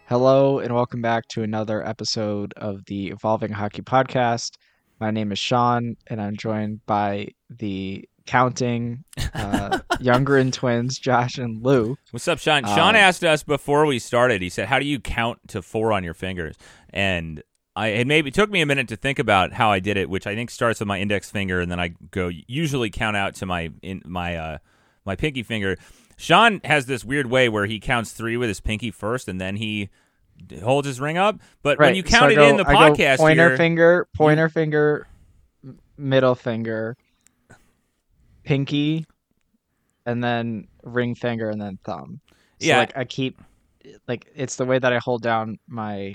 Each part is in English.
Hello and welcome back to another episode of the Evolving Hockey Podcast. My name is Sean, and I'm joined by the counting Youngren twins, Josh and Lou. What's up, Sean? Sean asked us before we started. He said, "How do you count to 4 on your fingers?" And it took me a minute to think about how I did it, which I think starts with my index finger, and then I usually count out to my pinky finger. Sean has this weird way where he counts 3 with his pinky first, and then he holds his ring up. But when you count in the podcast, pointer finger, middle finger, pinky, and then ring finger, and then thumb. So yeah, I keep it's the way that I hold down my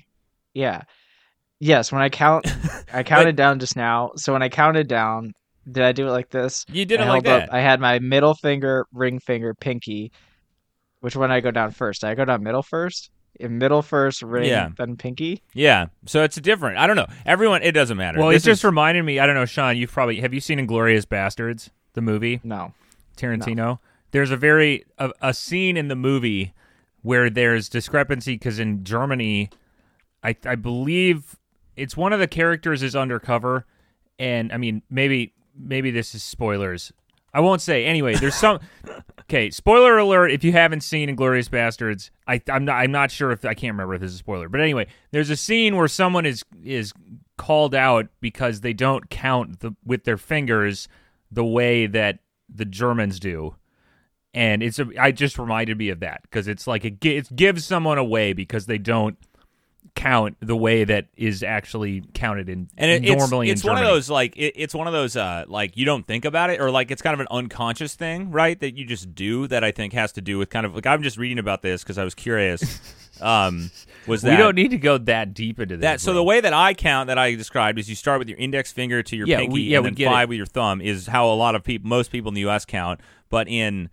Yes, when I count, I counted down just now. So when I counted down, did I do it like this? You did it like that. I had my middle finger, ring finger, pinky. Which one did I go down first? Did I go down middle first? Middle first, ring, then pinky? Yeah, so it's different. I don't know. Everyone, it doesn't matter. Well, it just reminded me, I don't know, Sean, have you seen Inglourious Basterds, the movie? No. Tarantino? No. There's a scene in the movie where there's discrepancy because in Germany, I believe it's one of the characters is undercover, and I mean, maybe this is spoilers. I won't say. Anyway, there's some. Okay, spoiler alert! If you haven't seen *Inglourious Basterds*, I'm not sure if I can't remember if this is a spoiler. But anyway, there's a scene where someone is called out because they don't count with their fingers the way that the Germans do, and I just reminded me of that because it's like it gives someone away because they don't count the way that is actually counted normally in Germany. It's one of those it's one of those you don't think about it, or like it's kind of an unconscious thing, right? That you just do, that I think has to do with kind of like, I'm just reading about this because I was curious. We don't need to go that deep into this. So the way that I count that I described is you start with your index finger to your pinky, and then 5 with your thumb is how a lot of most people in the U.S. count. But in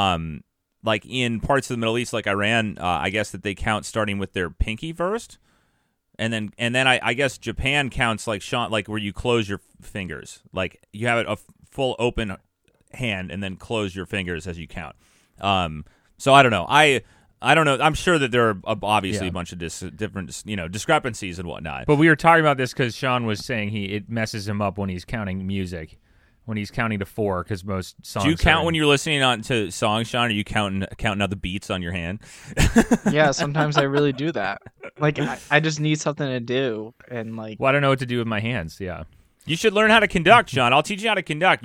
in parts of the Middle East, like Iran, I guess that they count starting with their pinky first. And then I guess Japan counts like Sean, like where you close your fingers, like you have a full open hand and then close your fingers as you count. So I don't know. I don't know. I'm sure that there are obviously a bunch of different discrepancies and whatnot. But we were talking about this because Sean was saying it messes him up when he's counting music. When he's counting to 4, because most songs. Do you count when you're listening to songs, Sean? Or are you counting out the beats on your hand? Yeah, sometimes I really do that. Like I just need something to do, and like. Well, I don't know what to do with my hands. Yeah. You should learn how to conduct, Sean. I'll teach you how to conduct.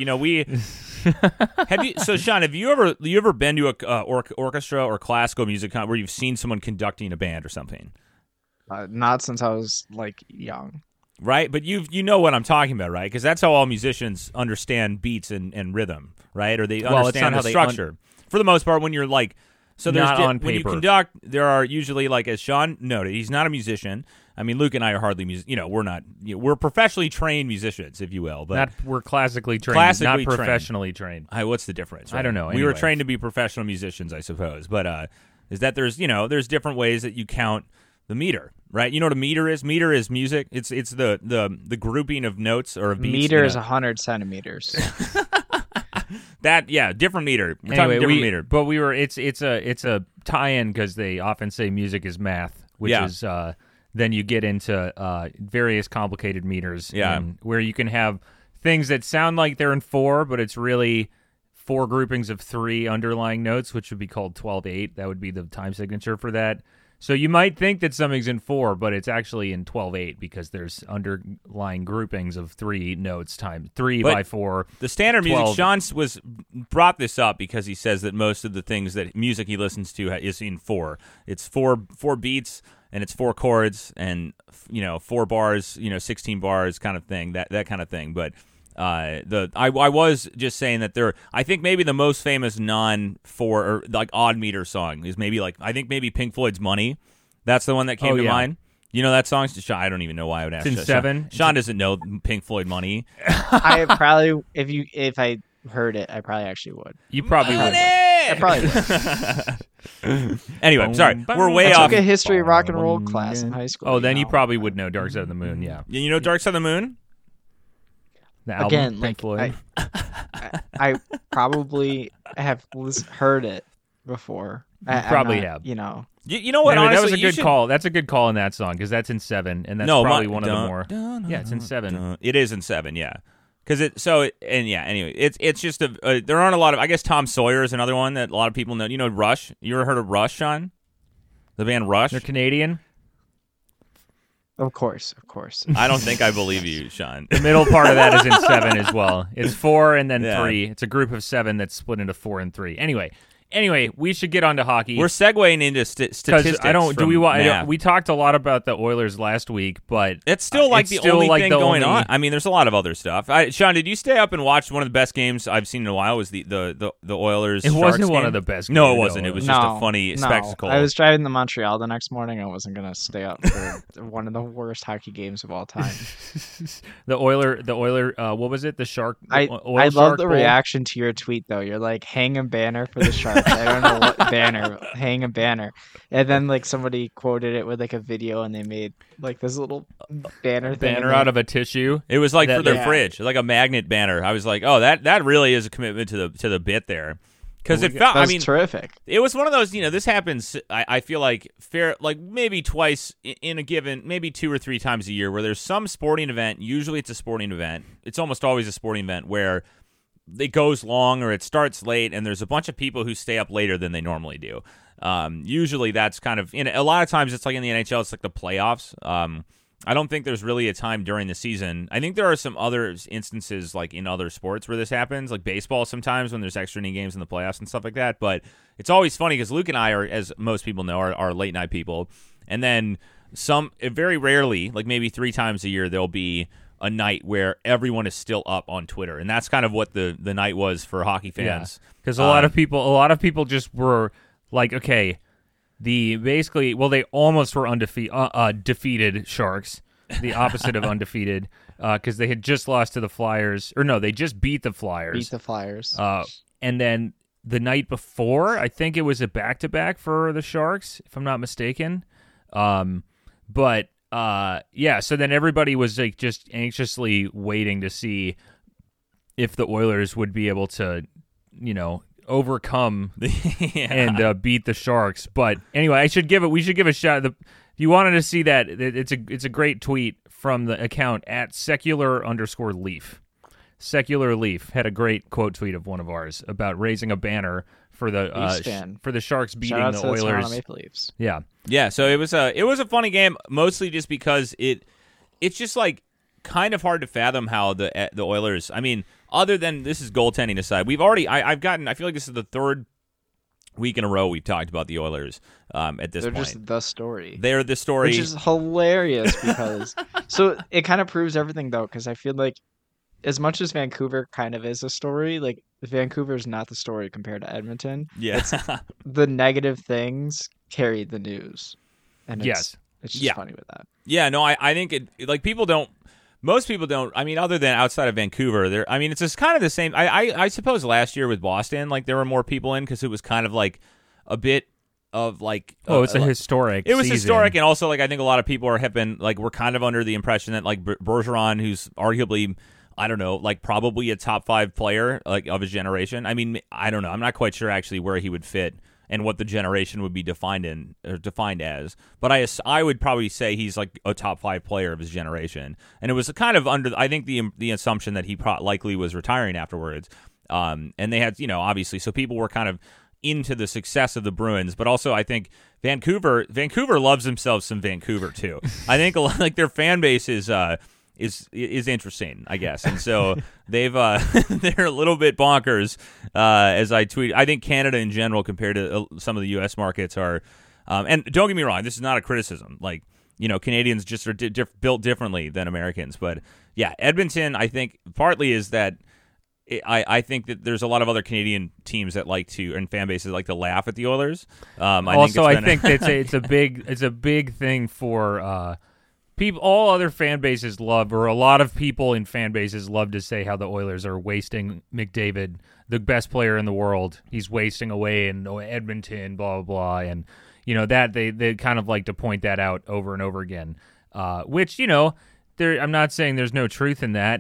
So Sean, have you ever been to a orchestra or classical music where you've seen someone conducting a band or something? Not since I was young. Right, but you know what I'm talking about, right? Because that's how all musicians understand beats and rhythm, right? Or they understand the structure. For the most part, when you're when you conduct, there are usually, as Sean noted, he's not a musician. I mean, Luke and I are hardly we're not. We're professionally trained musicians, if you will, but we're classically trained, not professionally trained. What's the difference? Right? I don't know. We were trained to be professional musicians, I suppose, but is that there's different ways that you count the meter. Right, you know what a meter is? Meter is music. It's the grouping of notes or of beats. Meter is 100 centimeters. Different meter. We're anyway, talking different meter. But it's a tie-in because they often say music is math, which is then you get into various complicated meters. Where you can have things that sound like they're in 4, but it's really 4 groupings of 3 underlying notes, which would be called 12/8. That would be the time signature for that. So you might think that something's in 4, but it's actually in 12/8 because there's underlying groupings of 3 notes times 3 by 4. The standard 12. music, Sean brought this up because he says that most of the things that music he listens to is in 4. It's 4 beats and it's 4 chords and 4 bars, 16 bars kind of thing, that kind of thing. But I was just saying that I think maybe the most famous non-4 or odd meter song is maybe maybe Pink Floyd's Money. That's the one that came to mind. You know that song? I don't even know why I would ask. It's in 7. Sean doesn't know Pink Floyd Money. I probably, if I heard it, I probably actually would. You probably would. I probably would. Anyway, sorry, we're way off. I off. took a history of rock and roll class in high school. Oh, then you probably would know Dark Side of the Moon. Yeah. You know Dark Side of the Moon? The album, again, Pink Floyd. I probably have heard it before. You probably have. You know what? Honestly, that was a good call. That's a good call in that song because that's in 7, and that's probably one of the more. Yeah, it's in 7. It is in 7. Yeah, because anyway, it's just there aren't a lot of. I guess Tom Sawyer is another one that a lot of people know. You know Rush. You ever heard of Rush, Sean? The band Rush. They're Canadian. Of course. I don't think I believe you, Sean. The middle part of that is in 7 as well. It's 4 and then 3. It's a group of 7 that's split into 4 and 3. Anyway, we should get on to hockey. We're segueing into statistics. We talked a lot about the Oilers last week, but it's still the only thing going on. I mean, there's a lot of other stuff. Sean, did you stay up and watch one of the best games I've seen in a while? Was the Oilers? It wasn't one game? of the best. No, it wasn't. It was just a funny spectacle. I was driving to Montreal the next morning. I wasn't gonna stay up for one of the worst hockey games of all time. The Oiler. What was it? The Shark. I love the reaction to your tweet though. You're like, hang a banner for the Sharks. I don't know what banner. Hang a banner. And then like somebody quoted it with like a video, and they made like this little banner out of a tissue. It was like for their fridge, like a magnet banner. I was like, oh, that really is a commitment to the bit there. Because it felt, terrific. It was one of those, this happens, I feel like, maybe twice in a given, maybe 2 or 3 times a year, where there's some sporting event. Usually it's a sporting event. It's almost always a sporting event where it goes long or it starts late, and there's a bunch of people who stay up later than they normally do. Usually that's kind of, a lot of times it's like in the NHL, it's like the playoffs. I don't think there's really a time during the season. I think there are some other instances like in other sports where this happens, like baseball sometimes when there's extra inning games in the playoffs and stuff like that. But it's always funny because Luke and I are, as most people know, are late night people. And then very rarely, like maybe 3 times a year, there'll be a night where everyone is still up on Twitter. And that's kind of what the night was for hockey fans. Because a lot of people just were like, okay, they almost were defeated Sharks, the opposite of undefeated, because they had just lost to the Flyers, or no, they just beat the Flyers. And then the night before, I think it was a back-to-back for the Sharks, if I'm not mistaken. So then everybody was like just anxiously waiting to see if the Oilers would be able to, overcome and beat the Sharks. But anyway, we should give a shout. If you wanted to see that, it's a great tweet from the account at @secular_leaf. Secular Leaf had a great quote tweet of one of ours about raising a banner for the Sharks beating the Oilers. Toronto Maple Leafs. Yeah. So it was a funny game, mostly just because it's just like kind of hard to fathom how the Oilers. I mean, other than this is goaltending aside, I feel like this is the 3rd week in a row we've talked about the Oilers. At this point, they're just the story. They're the story, which is hilarious because so it kind of proves everything though. Because I feel like as much as Vancouver kind of is a story, like Vancouver is not the story compared to Edmonton. Yeah, the negative things carry the news, and it's just funny with that. Yeah, no, I think most people don't. I mean, other than outside of Vancouver, it's just kind of the same. I suppose last year with Boston, like there were more people in because it was kind of like a bit of like. It's a historic. It was season. historic, and also like I think a lot of people have been like we're kind of under the impression that like Bergeron, who's arguably, I don't know, like probably a top 5 player like of his generation. I mean, I don't know. I'm not quite sure actually where he would fit and what the generation would be defined as. But I would probably say he's like a top 5 player of his generation. And it was kind of under, I think, the assumption that he likely was retiring afterwards. And they had, obviously, so people were kind of into the success of the Bruins. But also, I think Vancouver loves themselves some Vancouver too. I think a lot, like their fan base is interesting, I guess, and so they're a little bit bonkers. As I tweet, I think Canada in general compared to some of the U.S. markets are, and don't get me wrong, this is not a criticism. Like Canadians just are built differently than Americans, but yeah, Edmonton, I think partly is that. I think that there's a lot of other Canadian teams that like to and fan bases like to laugh at the Oilers. I think it's a big thing for. People, all other fan bases love, or a lot of people in fan bases love to say how the Oilers are wasting McDavid, the best player in the world. He's wasting away in Edmonton, blah, blah, blah. And, that they kind of like to point that out over and over again, which, I'm not saying there's no truth in that.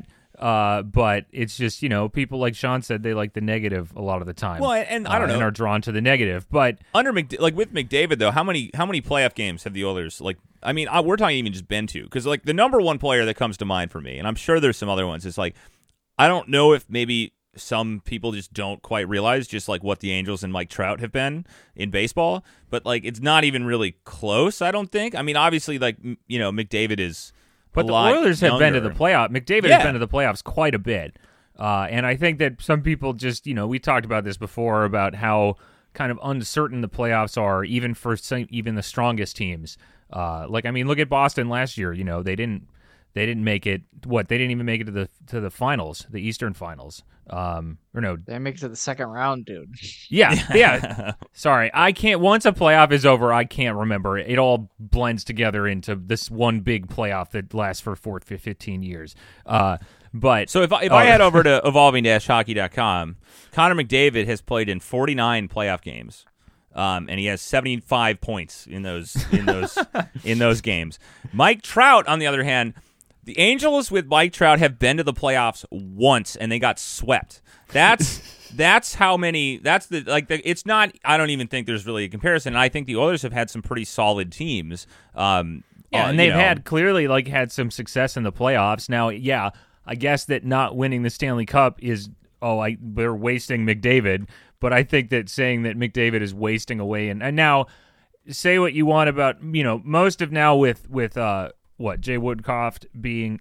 But it's just, people like Sean said, they like the negative a lot of the time. Well, and I don't know, and are drawn to the negative. But under with McDavid though, how many playoff games have the Oilers we're talking even just been to, because the number one player that comes to mind for me, and I'm sure there's some other ones, is I don't know if maybe some people just don't quite realize just what the Angels and Mike Trout have been in baseball, but it's not even really close. I don't think. I mean, obviously, McDavid is. But the Oilers have been to the playoff. McDavid has been to the playoffs quite a bit. And I think that some people just, we talked about this before about how kind of uncertain the playoffs are, even for even the strongest teams. Look at Boston last year. They didn't make it. They didn't even make it to the finals, the Eastern Finals. They make it to the second round, dude. Yeah. Sorry, I can't. Once a playoff is over, I can't remember. It all blends together into this one big playoff that lasts for 15 years. But so if I head over to evolving-hockey.com, Connor McDavid has played in 49 playoff games. And he has 75 points in those in those games. Mike Trout, on the other hand, the Angels with Mike Trout have been to the playoffs once and they got swept. That's how many. That's it's not. I don't even think there's really a comparison. And I think the Oilers have had some pretty solid teams. And they've had clearly had some success in the playoffs. Now, I guess that not winning the Stanley Cup is they're wasting McDavid. But I think that saying that McDavid is wasting away, and now say what you want about most of now with Jay Woodcroft being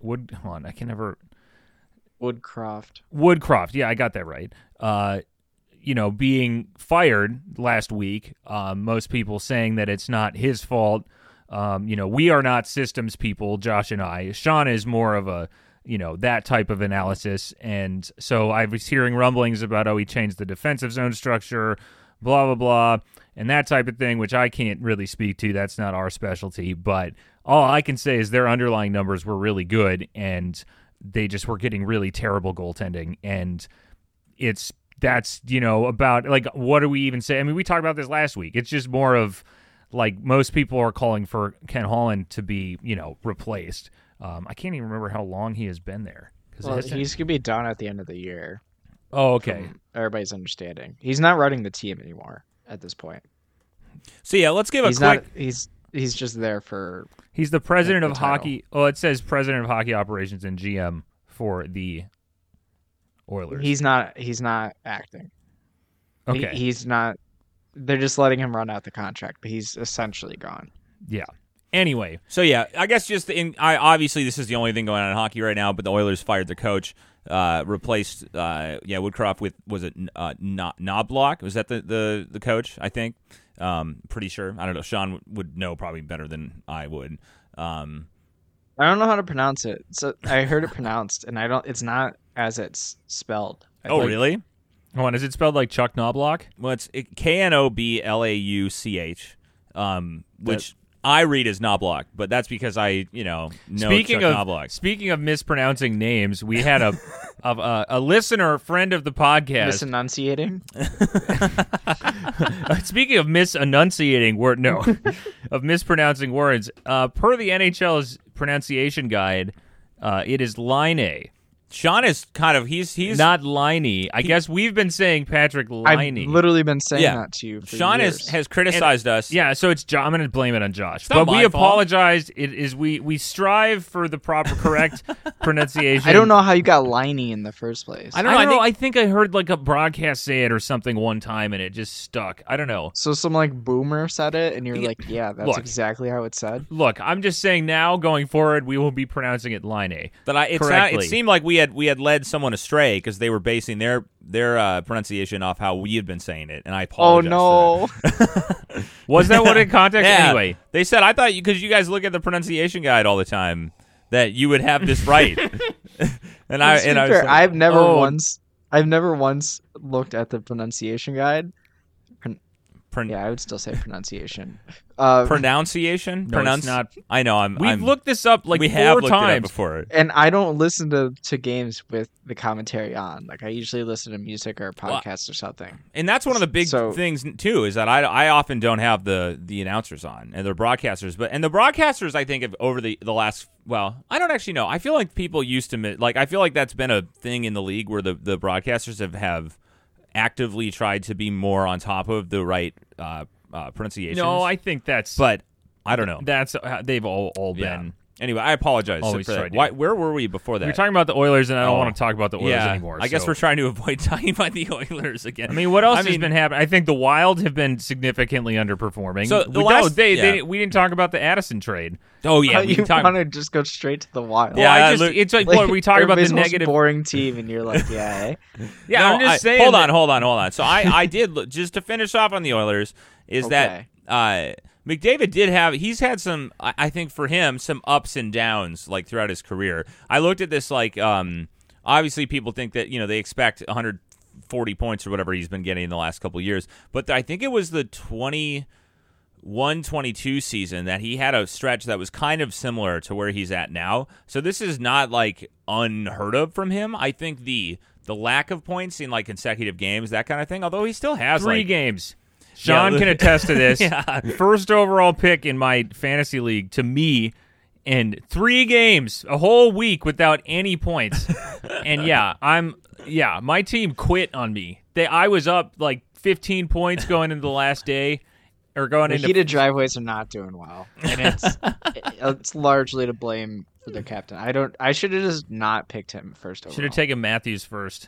Woodcroft. Yeah, I got that right. Being fired last week. Most people saying that it's not his fault. We are not systems people, Josh and I. Sean is more of a that type of analysis. And so I was hearing rumblings about, he changed the defensive zone structure, blah, blah, blah, and that type of thing, which I can't really speak to. That's not our specialty. But all I can say is their underlying numbers were really good, and they just were getting really terrible goaltending. And that's about, what do we even say? I mean, we talked about this last week. It's just more of, most people are calling for Ken Holland to be, replaced. I can't even remember how long he has been there. He's going to be done at the end of the year. Oh, okay. Everybody's understanding. He's not running the team anymore at this point. So, let's give a quick... He's just there for... He's the president of hockey... Oh, it says president of hockey operations and GM for the Oilers. He's not acting. Okay. He's not... They're just letting him run out the contract, but he's essentially gone. Yeah. Anyway, so I guess obviously this is the only thing going on in hockey right now. But the Oilers fired their coach, replaced Woodcroft with Knobloch. Was that the coach? I think. Pretty sure. I don't know. Sean would know probably better than I would. I don't know how to pronounce it. So I heard it pronounced, and it's not as it's spelled. Really? Oh, and is it spelled like Chuck Knobloch? Well, it's Knoblauch, which I read as Knobloch, but that's because I, know Chuck Knobloch. Speaking of mispronouncing names, we had a listener, friend of the podcast. Misenunciating? Speaking of misenunciating of mispronouncing words, per the NHL's pronunciation guide, it is Laine. Sean is kind of he's not Liney. I guess we've been saying Patrick Liney. I've literally been saying that to you for Sean years. has criticized us. Yeah, so it's I'm going to blame it on Josh. But we apologize. It is we strive for the proper correct pronunciation. I don't know how you got Liney in the first place. I don't know. I think I heard a broadcast say it or something one time and it just stuck. I don't know. So some boomer said it and you're yeah, that's exactly how it said. Look, I'm just saying now going forward we will be pronouncing it Liney. But it seemed like we had led someone astray because they were basing their pronunciation off how we had been saying it, and I apologize. Oh no! Was that what in context? Yeah. Anyway, they said I thought because you guys look at the pronunciation guide all the time that you would have this right. and I was like, I've never once looked at the pronunciation guide. I would still say pronunciation. Pronunciation? No, it's not. I know. We've looked this up like we 4 have looked times it up before. And I don't listen to games with the commentary on. Like I usually listen to music or podcasts or something. And that's one of the big things too, is that I often don't have the announcers on and the broadcasters. And the broadcasters, I think, have over the last. Well, I don't actually know. I feel like people used to I feel like that's been a thing in the league where the broadcasters have actively tried to be more on top of the right pronunciations. No, I think that's. But I don't know. That's they've all been. Anyway, I apologize for that. Where were we before that? We're talking about the Oilers, and I don't want to talk about the Oilers anymore. I guess we're trying to avoid talking about the Oilers again. I mean, what else has been happening? I think the Wild have been significally underperforming. So we didn't talk about the Addison trade. Oh yeah, you want to just go straight to the Wild? Yeah, it's like what we talk about the negative, boring team, and you're like, yeah, yeah. No, I'm just saying. Hold on. So I did just to finish off on the Oilers is that. McDavid he's had some, I think for him, some ups and downs like throughout his career. I looked at this obviously people think that, they expect 140 points or whatever he's been getting in the last couple of years. But I think it was the 21-22 season that he had a stretch that was kind of similar to where he's at now. So this is not like unheard of from him. I think the lack of points in like consecutive games, that kind of thing, although he still has 3 games. Sean can attest to this. First overall pick in my fantasy league to me, and 3 games, a whole week without any points. And my team quit on me. I was up like 15 points going into the last day, or going into heated driveways are not doing well, and it's largely to blame for their captain. I should have just not picked him first overall. Should have taken Matthews first.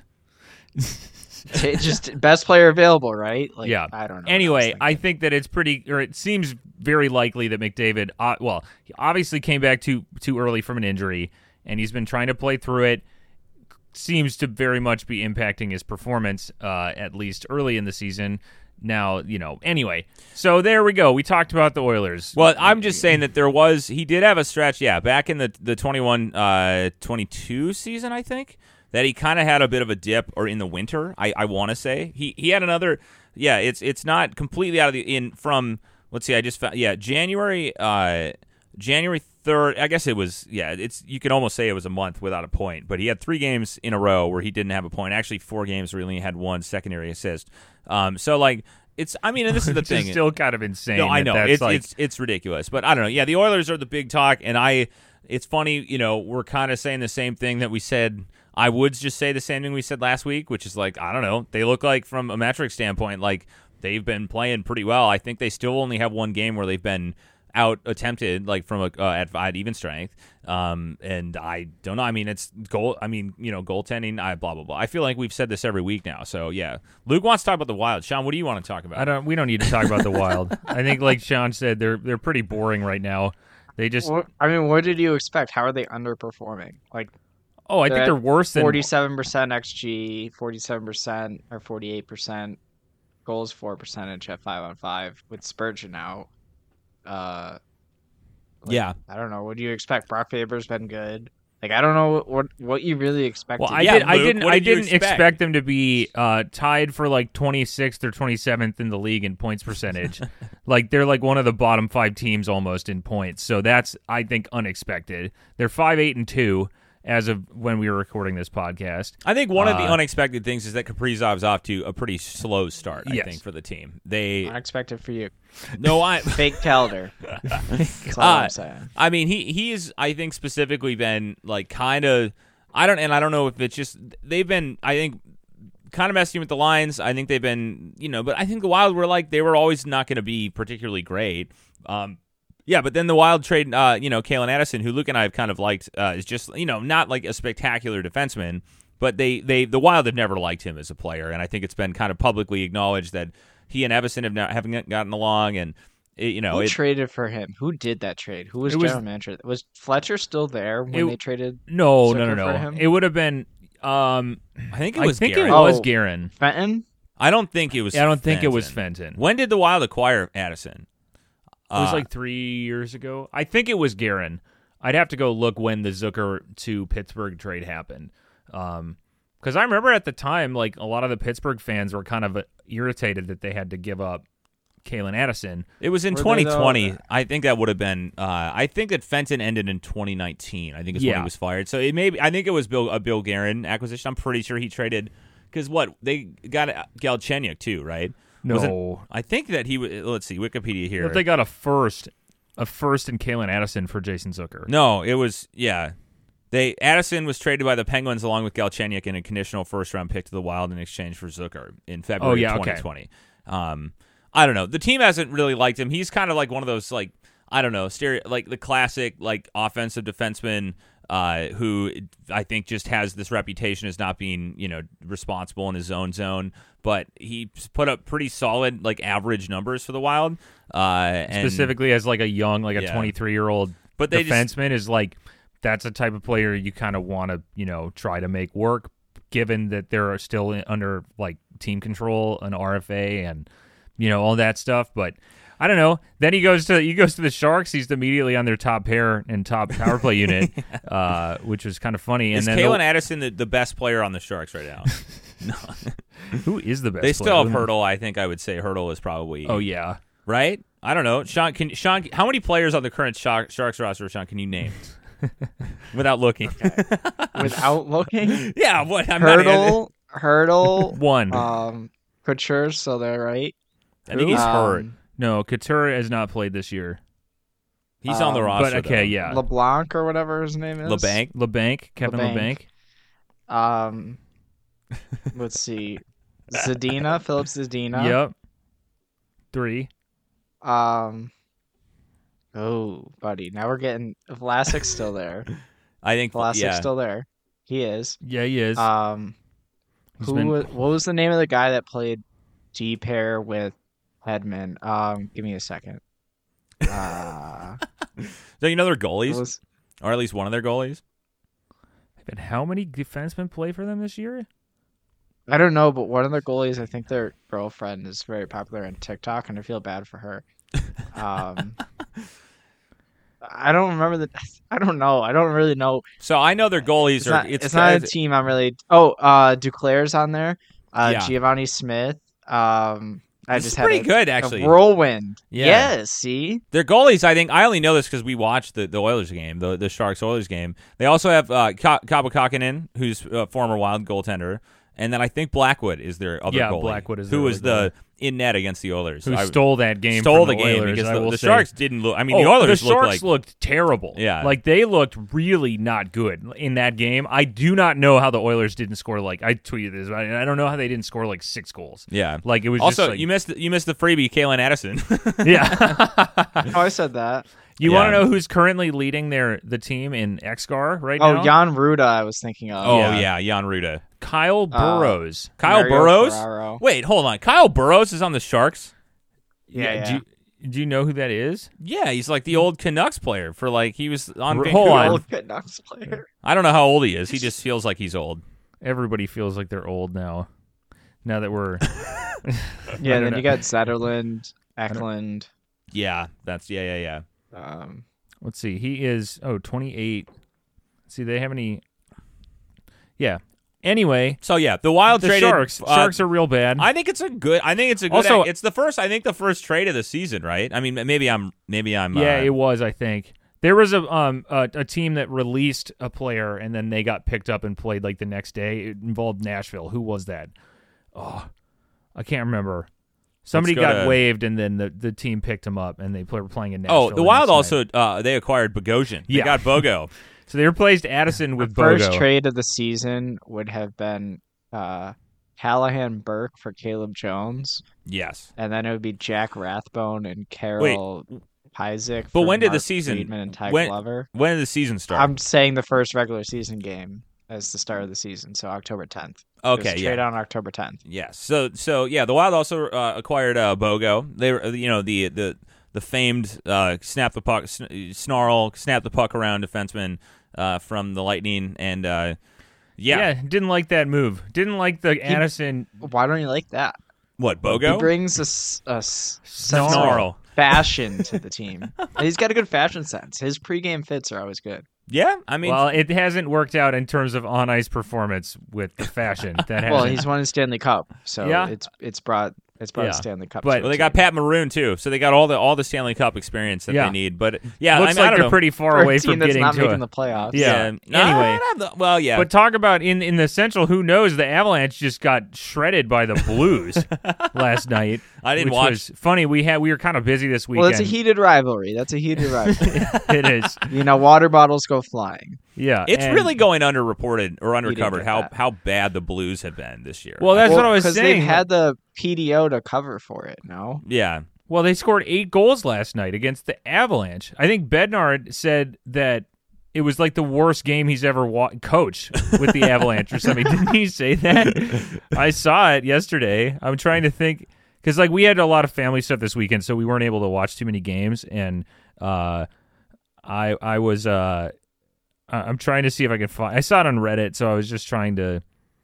Just best player available, right? Like, yeah. I don't know. Anyway, I think that it seems very likely that McDavid, he obviously came back too early from an injury, and he's been trying to play through it. Seems to very much be impacting his performance, at least early in the season. Now, anyway, so there we go. We talked about the Oilers. Well, I'm just saying that he did have a stretch, back in the 21-22 season, I think, that he kind of had a bit of a dip, or in the winter, I want to say. He had another, it's not completely out of from, let's see, I just found, January 3rd, I guess it was, you could almost say it was a month without a point, but he had 3 games in a row where he didn't have a point. Actually, 4 games where he only had 1 secondary assist. So, like, and this is the thing. It's still kind of insane. No, I know. It's ridiculous. But I don't know. Yeah, the Oilers are the big talk, and it's funny, we're kind of saying the same thing that we said. I would just say the same thing we said last week, which is like, I don't know. They look like, from a metric standpoint, like they've been playing pretty well. I think they still only have 1 game where they've been out attempted, like from at even strength. And I don't know. I mean, it's goaltending. Blah blah blah. I feel like we've said this every week now. So yeah, Luke wants to talk about the Wild. Sean, what do you want to talk about? We don't need to talk about the Wild. I think, like Sean said, they're pretty boring right now. They just. What did you expect? How are they underperforming? Like. Oh, I think they're worse than 47% XG, 47% or 48% goals for percentage at 5-on-5 with Spurgeon out. I don't know. What do you expect? Brock Faber's been good. Like, I don't know what you really expect. Well, I didn't expect them to be tied for like 26th or 27th in the league in points percentage. Like, they're like one of the bottom 5 teams almost in points. So that's, I think, unexpected. They're 5-8-2. As of when we were recording this podcast. I think one of the unexpected things is that Kaprizov's off to a pretty slow start, I think, for the team. Unexpected for you. No, fake calendar. That's all I'm saying. I mean, he's, I think, specifically been like kind of, I don't know if it's just, they've been, I think, kind of messing with the lines. I think they've been, but I think the Wild were like, they were always not going to be particularly great. Yeah, but then the Wild trade, Calen Addison, who Luke and I have kind of liked, is just, not like a spectacular defenseman, but the Wild have never liked him as a player, and I think it's been kind of publicly acknowledged that he and Evason haven't gotten along, and who traded for him? Who did that trade? Who was general manager? Was Fletcher still there when they traded? No. For him? It would have been. I think it was. Guerin. Fenton. I don't think it was. I don't think it was Fenton. When did the Wild acquire Addison? It was like 3 years ago. I think it was Guerin. I'd have to go look when the Zucker to Pittsburgh trade happened. Because I remember at the time, like, a lot of the Pittsburgh fans were kind of irritated that they had to give up Kalen Addison. It was in 2020. I think that would have been. I think that Fenton ended in 2019. I think is when he was fired. So it I think it was a Bill Guerin acquisition. I'm pretty sure he traded because they got Galchenyuk too, right? No, I think that he. Let's see Wikipedia here. But they got a first in Kalen Addison for Jason Zucker. No, it was Addison was traded by the Penguins along with Galchenyuk in a conditional first-round pick to the Wild in exchange for Zucker in February of 2020. Okay. I don't know. The team hasn't really liked him. He's kind of like one of those, like, I don't know, like the classic like offensive defenseman who I think just has this reputation as not being, responsible in his own zone. But he put up pretty solid, like, average numbers for the Wild. And specifically as like a young, like a 23-year-old defenseman is like, that's a type of player you kind of want to, try to make work, given that they're still under like team control and RFA and all that stuff. But I don't know. Then he goes to the Sharks. He's immediately on their top pair and top power play unit, which was kind of funny. Is Kalen Addison the best player on the Sharks right now? No. Who is the best? They still have Hertl. I think I would say Hertl is probably. Oh yeah. Right. I don't know. Sean, how many players on the current Sharks roster, Sean, can you name? Without looking. Okay. Without looking? Yeah, what? Hertl. One. Couture, so they're right. I think he's hurt. No, Couture has not played this year. He's on the roster. But okay, though. yeah. LeBlanc or whatever his name is. Kevin LeBanc. Let's see. Phillips Zadina. Yep. 3. Oh, buddy. Now we're getting Vlasic's still there. I think Vlasic's still there. He is. Yeah, he is. What was the name of the guy that played G pair with Hedman? Give me a second. Don't you know their goalies? Or at least one of their goalies? And how many defensemen play for them this year? I don't know, but one of their goalies, I think their girlfriend is very popular on TikTok, and I feel bad for her. I don't remember I don't know. I don't really know. So I know their goalies It's not a team I'm really. Oh, Duclair's on there. Giovanni Smith. This is pretty good, actually. A whirlwind. Yeah. Yes, see? Their goalies, I think, I only know this because we watched the Oilers game, the Sharks-Oilers game. They also have Kaapo Kähkönen, who's a former Wild goaltender. And then I think Blackwood is their other goalie. Blackwood is who was the in net against the Oilers. Who stole that game from the game Oilers, because the Sharks didn't look. I mean, the Oilers looked terrible. Yeah. Like, they looked really not good in that game. I do not know how the Oilers didn't score, like, I tweeted this, I don't know how they didn't score, like, 6 goals. Yeah. Like, it was also, just like, you missed the freebie, Kalen Addison. Yeah. I said that. You want to know who's currently leading the team in XGAR right now? Oh, Jan Ruda I was thinking of. Oh, yeah Jan Ruda. Kyle Burrows. Kyle Burrows? Ferraro. Wait, hold on. Kyle Burrows is on the Sharks? Yeah. Do you know who that is? Yeah, he's like the old Canucks player for like he was on Vancouver. Hold on. Old Canucks player. I don't know how old he is. He just feels like he's old. Everybody feels like they're old now. Now that we're Yeah, then you got Zetterlund, Eklund. Yeah, that's yeah. Let's see. He is 28. Let's see, they have any. Yeah. Anyway, so yeah, the Wild the traded Sharks are real bad. I think it's a good. Also, it's the first trade of the season, right? I mean, maybe I'm. Yeah, it was. I think there was a team that released a player and then they got picked up and played like the next day. It involved Nashville. Who was that? Oh, I can't remember. Somebody got waived and then the team picked him up and they were playing in Nashville. Oh, the Wild also they acquired Bogosian. They got Bogo. So they replaced Addison with Bogo. Bogo. First trade of the season would have been Callahan Burke for Caleb Jones. Yes. And then it would be Jack Rathbone and Carol Pysyk. But when did Mark the season Friedman and Ty Glover. When did the season start? I'm saying the first regular season game as the start of the season, so October 10th. Okay, trade on October 10th. Yes. So yeah, the Wild also acquired Bogo. They were the famed snap the puck around defenseman from the Lightning, and didn't like that move. Didn't like the Addison. Why don't you like that? What, Bogo? He brings a snarl fashion to the team. He's got a good fashion sense. His pregame fits are always good. Yeah, I mean, well, it hasn't worked out in terms of on ice performance with the fashion. That well, he's won a Stanley Cup, so it's brought It's part of Stanley Cup. But they got Pat Maroon too, so they got all the Stanley Cup experience that they need. But looks like they're pretty far away from getting not to making the playoffs. Yeah. Anyway, well, yeah. But talk about in the Central. Who knows? The Avalanche just got shredded by the Blues last night. I didn't watch. Was funny. We were kind of busy this weekend. Well, it's a heated rivalry. That's a heated rivalry. It is. Water bottles go flying. Yeah, it's really going underreported or undercovered how bad the Blues have been this year. Well, that's what I was saying. Because they've had the PDO to cover for it. No. Yeah. Well, they scored 8 goals last night against the Avalanche. I think Bednar said that it was like the worst game he's ever coached with the Avalanche or something. Didn't he say that? I saw it yesterday. I'm trying to think because we had a lot of family stuff this weekend, so we weren't able to watch too many games. And I was. I'm trying to see if I can find. I saw it on Reddit, so I was just trying to.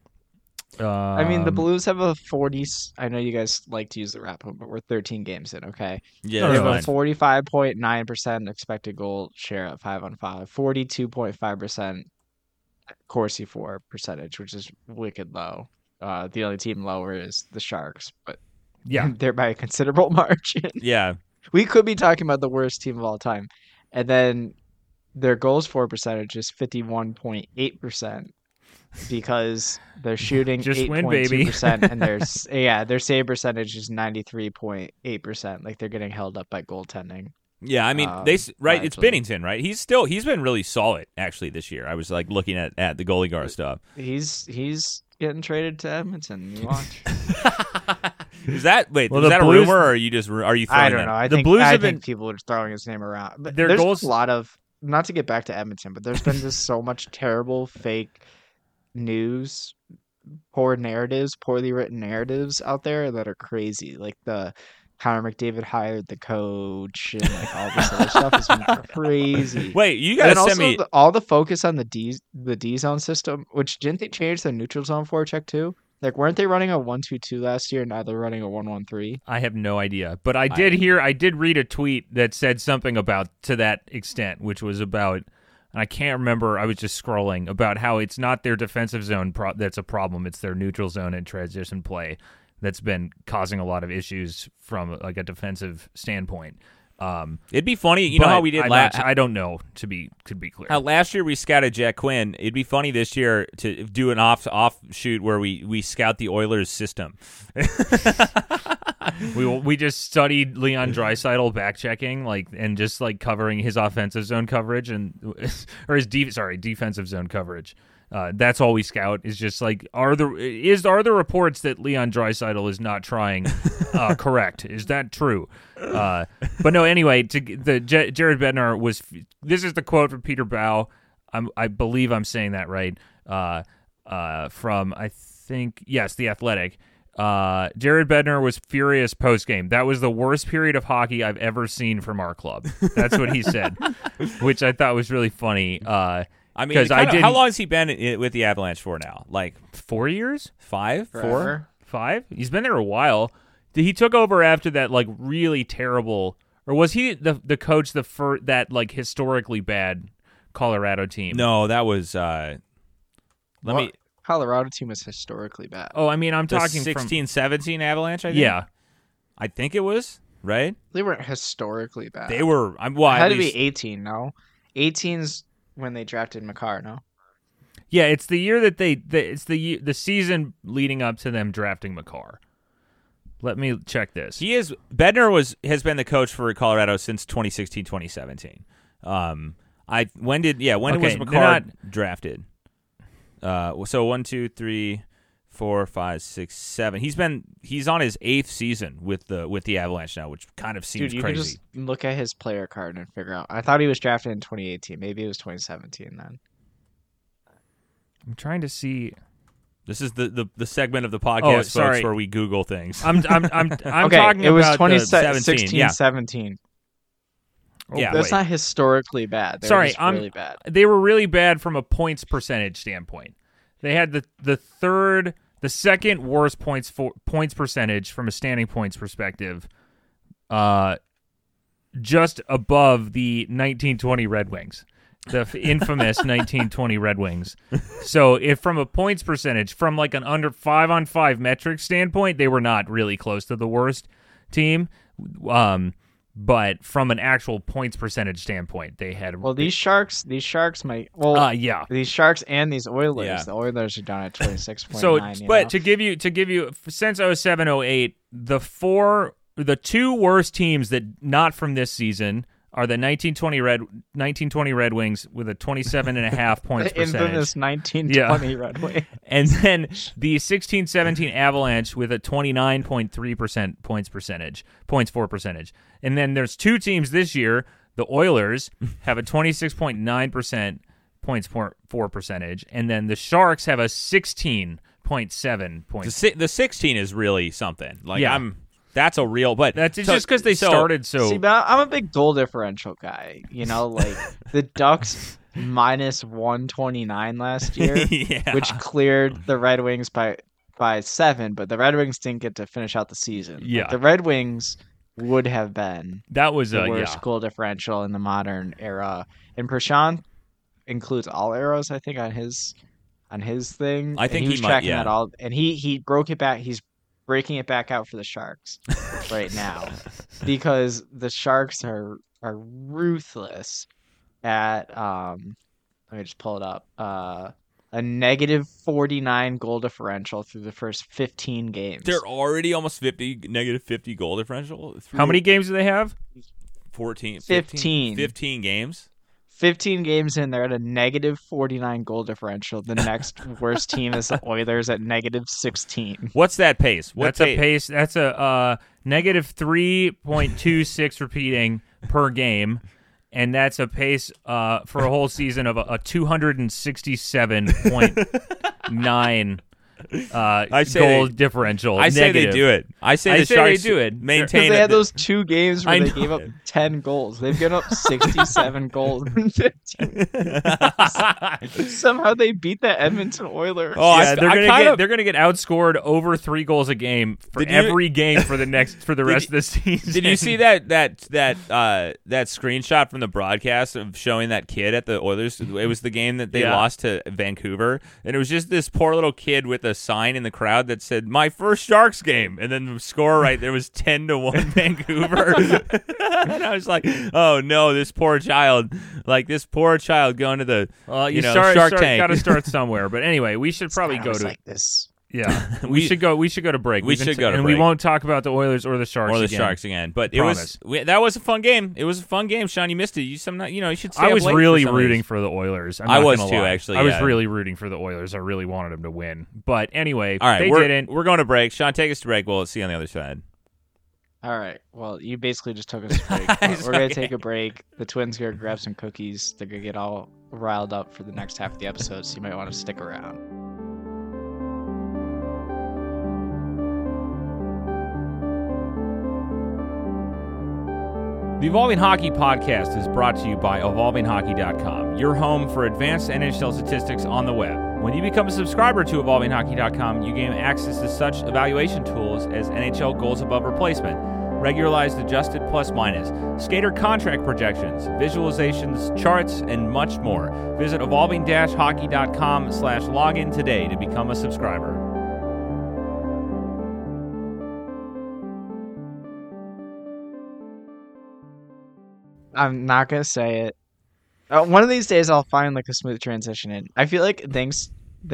The Blues have a 40. I know you guys like to use the wrap up, but we're 13 games in. Okay. Yeah. They have a 45.9% expected goal share at 5-on-5, 42.5% Corsi for percentage, which is wicked low. The only team lower is the Sharks, but they're by a considerable margin. Yeah. We could be talking about the worst team of all time, and then. Their goals for percentage is 51.8% because they're shooting 8.2%, and their save percentage is 93.8%. Like they're getting held up by goaltending. Yeah, I mean it's Binnington, right? He's been really solid actually this year. I was looking at the goalie guard stuff. He's getting traded to Edmonton. You watch. Is that a rumor, or are you throwing I don't know. I the think, Blues I have think people are throwing his name around. But their there's goals, a lot of, not to get back to Edmonton, but there's been just so much terrible fake news, poorly written narratives out there that are crazy. Like the Connor McDavid hired the coach and all this other stuff has been crazy. Wait, you gotta send me all the focus on the D zone system, which didn't they change the neutral zone forecheck too? Weren't they running a 1-2-2 last year? Now they're running a 1-1-3. I have no idea, but I did read a tweet that said something to that extent, which was about, and I can't remember. I was just scrolling about how it's not their defensive zone that's a problem; it's their neutral zone and transition play that's been causing a lot of issues from a defensive standpoint. It'd be funny, you know how we did last. I don't know to be clear. How last year we scouted Jack Quinn. It'd be funny this year to do an offshoot where we scout the Oilers system. we just studied Leon Draisaitl back checking and just covering his offensive zone coverage or his defensive zone coverage. That's all we scout is just are the reports that Leon Draisaitl is not trying correct? Is that true? But no. Anyway, Jared Bednar was. This is the quote from Peter Bow. I believe I'm saying that right. From I think The Athletic. Jared Bednar was furious post game. That was the worst period of hockey I've ever seen from our club. That's what he said, which I thought was really funny. I mean, how long has he been with the Avalanche for now? 4 years? 5? Forever. 5? He's been there a while. He took over after that really terrible, or was he the coach that historically bad Colorado team? No, that was Colorado team was historically bad. Oh, I mean, I'm talking 16-17 Avalanche, I think. Yeah. I think it was, right? They weren't historically bad. They were. It had to be 18, no? 18's when they drafted Makar, no? Yeah, it's the year that it's the season leading up to them drafting Makar. Let me check this. Bednar has been the coach for Colorado since 2016-2017. When was Makar drafted? So 1, 2, 3, 4, 5, 6, 7. He's on his 8th season with the Avalanche now, which kind of seems crazy. Can just look at his player card and figure out. I thought he was drafted in 2018. Maybe it was 2017 then. I'm trying to see. This is the segment of the podcast, folks, where we Google things. I'm okay, talking it was about 2016-17. Yeah, that's not historically bad. Really bad. They were really bad from a points percentage standpoint. They had the second worst points percentage from a standing points perspective, just above the 1920 Red Wings. the infamous 1920 Red Wings. So if from a points percentage, from like an under 5-on-5 metric standpoint, they were not really close to the worst team. But from an actual points percentage standpoint, they had. Well, these Sharks might. Yeah. These Sharks and these Oilers. Yeah. The Oilers are down at 26.9. So, but to give you since 07-08, the two worst teams that not from this season are the 1920 Red Wings with a 27.5 points percentage. The infamous 1920 Red Wings. And then the 16-17 Avalanche with a 29.3% points for percentage. And then there's two teams this year. The Oilers have a 26.9% points for percentage, and then the Sharks have a 16.7 points. The 16 is really something. Like that's a real, but that's just because they started so. See, but I'm a big goal differential guy. You know, like the Ducks minus 129 last year, which cleared the Red Wings by 7, but the Red Wings didn't get to finish out the season. Yeah, like, the Red Wings would have been the worst goal differential in the modern era, and Prashant includes all arrows, I think, on his thing. I think he was tracking that all, and he broke it back. He's breaking it back out for the Sharks right now because the Sharks are ruthless at let me just pull it up, a negative 49 goal differential through the first 15 games. They're already almost negative 50 goal differential. How many games do they have? 15 games. 15 games in, they're at a negative 49 goal differential. The next worst team is the Oilers at negative 16. What's that pace? That's a pace. That's a negative 3.26 repeating per game, and that's a pace for a whole season of a 267.9 goal differential. I say negative. They do it. I say the Sharks they do it. Maintain it. They had those 2 games where they gave up 10 goals. They've given up 67 goals in 15. Somehow they beat the Edmonton Oilers. Oh, yeah, they're gonna get outscored over 3 goals a game for every game for the rest of the season. Did you see that screenshot from the broadcast of showing that kid at the Oilers? It was the game that they lost to Vancouver, and it was just this poor little kid with a sign in the crowd that said "My first Sharks game," and then the score right there was 10-1 Vancouver. And I was like, "Oh no, this poor child! Like this poor child going to the Shark Tank." Got to start somewhere. But anyway, we should probably go to like this. Yeah, we should go. We should go to break. We won't talk about the Oilers or the Sharks again. But that was a fun game. It was a fun game. Sean, you missed it. You should. Stay I was up late really rooting for the Oilers. I was too, actually. I was really rooting for the Oilers. I really wanted them to win. But anyway, all right, they didn't. We're going to break. Sean, take us to break. We'll see you on the other side. All right. Well, you basically just took us to break. We're going to take a break. The Twins are going to grab some cookies. They're going to get all riled up for the next half of the episode, so you might want to stick around. The Evolving Hockey Podcast is brought to you by EvolvingHockey.com, your home for advanced NHL statistics on the web. When you become a subscriber to EvolvingHockey.com, you gain access to such evaluation tools as NHL goals above replacement, regularized adjusted plus minus, skater contract projections, visualizations, charts, and much more. Visit evolving-hockey.com/login today to become a subscriber. I'm not gonna say it. One of these days, I'll find like a smooth transition in. I feel like thanks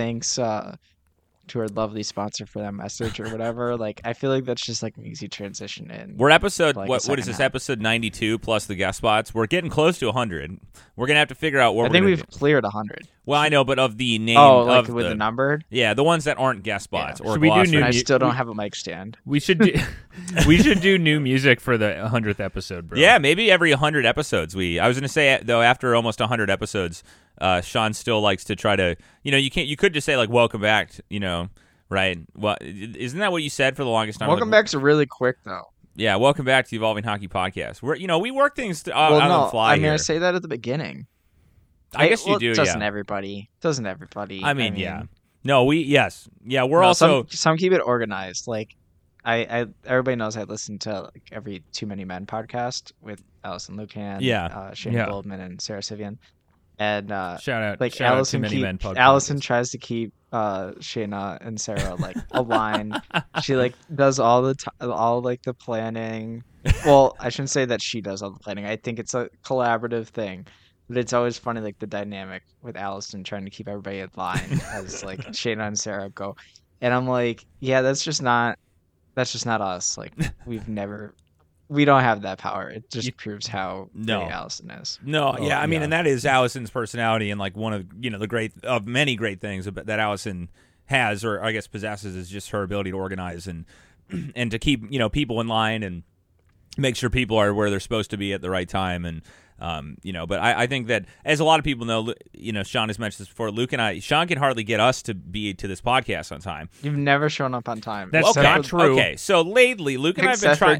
to our lovely sponsor for that message or whatever. Like, I feel like that's just like an easy transition in. We're episode what is this? Episode 92 plus the guest spots. We're getting close to 100. We're gonna have to figure out what. I think we've cleared 100. Well, I know, but of the name, like with the numbered. Yeah, the ones that aren't guest spots or I still don't have a mic stand. We should do new music for the 100th episode, bro. Yeah, maybe every 100 episodes. I was gonna say though, after almost 100 episodes, Sean still likes to try to. You could just say like "Welcome back," right? Well, isn't that what you said for the longest time? Welcome back's really quick though. Yeah, welcome back to the Evolving Hockey Podcast. We work things on the fly. I mean, I say that at the beginning. I guess you do. Doesn't everybody? Doesn't everybody? I mean, yeah. No, we're also some keep it organized. Like, I everybody knows I listen to like every Too Many Men podcast with Allison Lucan, Shane Goldman, and Sarah Sivian. And shout out Allison to Many Men Pug Allison tries to keep Shayna and Sarah like aligned. She like does all the planning. Well, I shouldn't say that she does all the planning. I think it's a collaborative thing. But it's always funny, like the dynamic with Allison trying to keep everybody in line as like Shayna and Sarah go. And I'm like, yeah, that's just not us. Like we don't have that power. It just proves how great Allison is. I mean, and that is Allison's personality, and like one of the many great things that Allison has, or I guess possesses, is just her ability to organize and to keep people in line and make sure people are where they're supposed to be at the right time. And but I think that, as a lot of people know, Sean has mentioned this before, Sean can hardly get us to be to this podcast on time. You've never shown up on time. That's not true. Okay, so lately, Luke and I have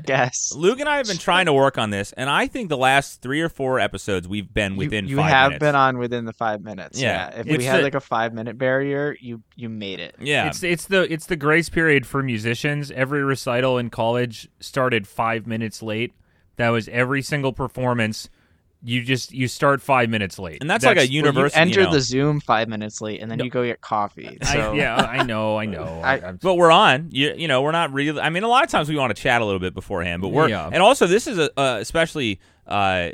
been trying to work on this, and I think the last 3 or 4 episodes we've been within 5 minutes. You have been on within the 5 minutes. Yeah. If we had like a 5-minute barrier, you made it. Yeah. It's the grace period for musicians. Every recital in college started 5 minutes late. That was every single performance. You start 5 minutes late, and that's like a university. You enter the Zoom 5 minutes late, and then you go get coffee. So. I know. But we're on. We're not really. I mean, a lot of times we want to chat a little bit beforehand, but we're and also this is especially. I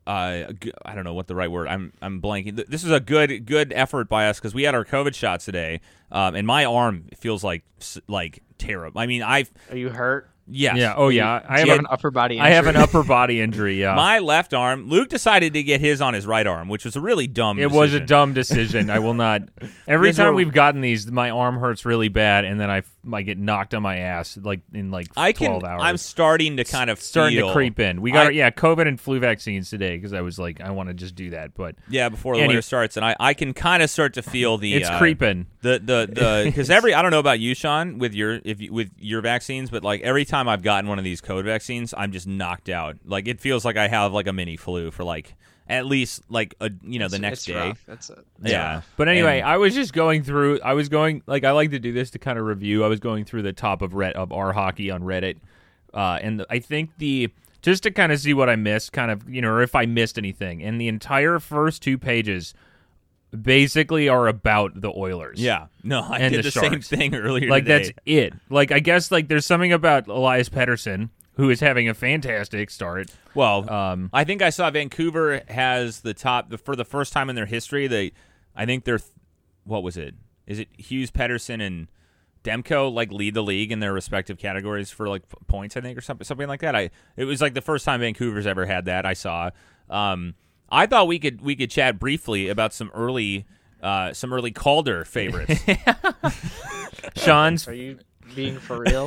don't know what the right word. I'm blanking. This is a good effort by us because we had our COVID shots today, and my arm feels like terrible. I mean, Are you hurt? Yes. Yeah. Oh, yeah. I have an upper body injury. I have an upper body injury, yeah. My left arm, Luke decided to get his on his right arm, which was a really dumb decision. It was a dumb decision. I will not. Every time we've gotten these, my arm hurts really bad, and then I get knocked on my ass in 12 hours. I'm starting to kind of to creep in. We got COVID and flu vaccines today because I was like, I want to just do that. But before the winter starts, and I can kind of start to feel the it's creeping. Because I don't know about you, Sean, with your vaccines, but like every time I've gotten one of these COVID vaccines, I'm just knocked out. Like it feels like I have like a mini flu for like at least like the next day. Rough. That's it. Yeah. But anyway, I was just going through. I like to do this to kind of review. I was going through the top of our hockey on Reddit, and I think just to kind of see what I missed, or if I missed anything. And the entire first 2 pages basically are about the Oilers. Yeah. No, I did the same thing earlier today. That's it. Like, I guess, there's something about Elias Pettersson, who is having a fantastic start. Well, I think I saw Vancouver has the top, for the first time in their history, I think they're, what was it? Is it Hughes, Pettersson, and Demko, lead the league in their respective categories for, points, I think, or something like that? It was, the first time Vancouver's ever had that, I saw. I thought we could chat briefly about some early Calder favorites. Sean's. Are you being for real?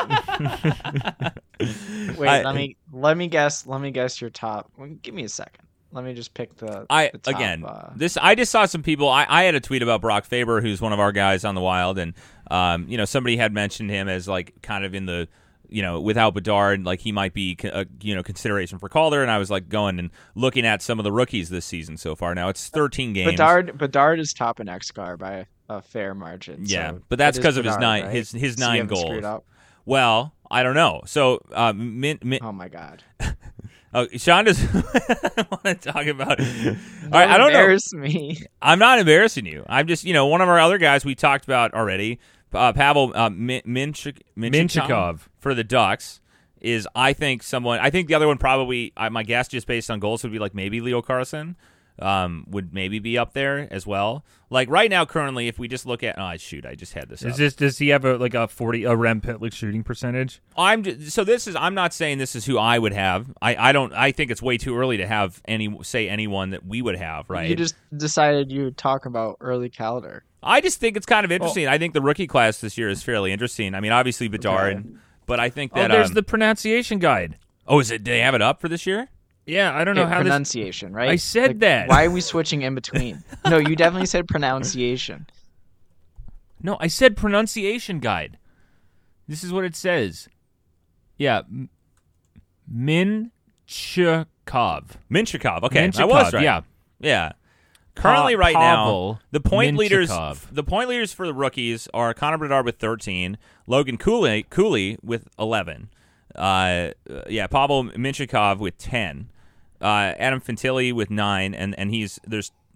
Wait, let me guess your top. Give me a second. Let me just pick the top. Again, I just saw some people. I had a tweet about Brock Faber, who's one of our guys on the Wild, and somebody had mentioned him as kind of in the. Without Bedard, he might be, consideration for Calder, and I was going and looking at some of the rookies this season so far. Now it's 13 games. Bedard is top in XGAR by a fair margin. Yeah, so but that's because of his 9 right? his 9 goals. Well, I don't know. So, oh my God. Oh, Sean does want to talk about. I don't embarrass me. I'm not embarrassing you. I'm just, one of our other guys we talked about already. Pavel Mintyukov for the Ducks is, I think the other one probably, my guess just based on goals would be maybe Leo Carlson would maybe be up there as well. Right now, currently, if we just look at, I just had this up. Does he have a Rem Pitlick shooting percentage? I'm not saying this is who I would have. I think it's way too early to have anyone that we would have, right? You just decided you would talk about early Calder. I just think it's kind of interesting. I think the rookie class this year is fairly interesting. I mean, obviously Bedard, but I think that there's the pronunciation guide. Oh, is it? Do they have it up for this year? Yeah, I don't know how pronunciation, right? I said that. Why are we switching in between? No, you definitely said pronunciation. No, I said pronunciation guide. This is what it says. Yeah, Mintyukov. Mintyukov. Okay, I was right. Yeah. Currently, right now, the point leaders for the rookies are Connor Bedard with 13, Logan Cooley with 11, Pavel Mintyukov with 10, Adam Fantilli with 9, and there's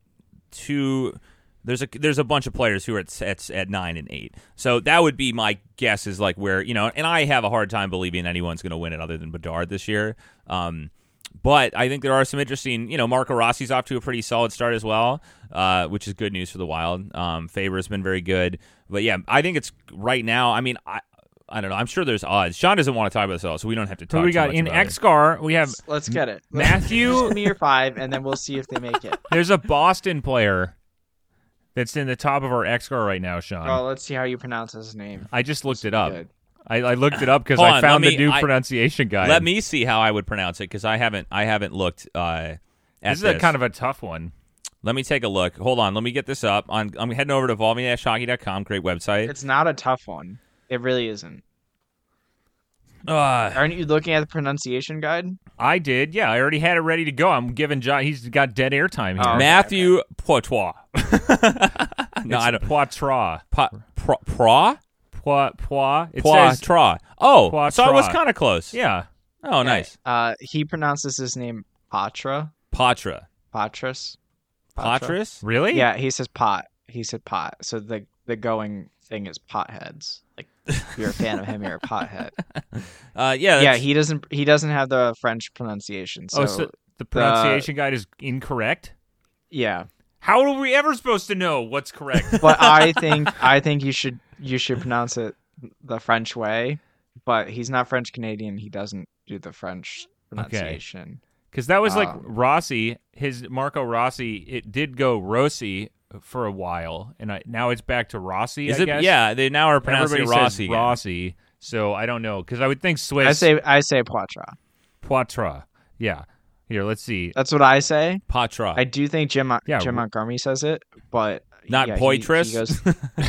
There's a bunch of players who are at 9 and 8. So that would be my guess is like where, and I have a hard time believing anyone's going to win it other than Bedard this year. But I think there are some interesting, Marco Rossi's off to a pretty solid start as well, which is good news for the Wild. Faber's been very good. But yeah, I think it's right now, I don't know. I'm sure there's odds. Sean doesn't want to talk about this at all, so we don't have to talk. Who we got in XGAR? We have. Let's get it. Matthew. Give me your 5, and then we'll see if they make it. There's a Boston player that's in the top of our XGAR right now, Sean. Oh, let's see how you pronounce his name. I just looked it up. I looked it up because I found the new pronunciation guide. Let me see how I would pronounce it because I haven't looked at this. Is a kind of a tough one. Let me take a look. Hold on. Let me get this up. I'm heading over to evolving-hockey.com. Great website. It's not a tough one. It really isn't. Aren't you looking at the pronunciation guide? I did. Yeah, I already had it ready to go. I'm giving John. He's got dead air time here. Matthew Poitras. No, I don't. Poitras. Poitras. It says Oh, Poitras. So I was kind of close. Yeah. Oh, nice. He pronounces his name Patra. Patra. Patras. Patras? Really? Yeah, he says pot. He said pot. So the going thing is potheads. Like if you're a fan of him, you're a pothead. Yeah, he doesn't have the French pronunciation. So, the pronunciation guide is incorrect? Yeah. How are we ever supposed to know what's correct? But I think you should pronounce it the French way. But he's not French Canadian. He doesn't do the French pronunciation. Because that was like Rossi, his Marco Rossi. It did go Rossi for a while, and now it's back to Rossi. I guess. Yeah, they now are pronouncing Rossi. Rossi. So I don't know because I would think Swiss. I say Poitras. Poitras. Yeah. Here, let's see. That's what I say. Patra. I do think Jim Montgomery says it, but not Poitras. He goes,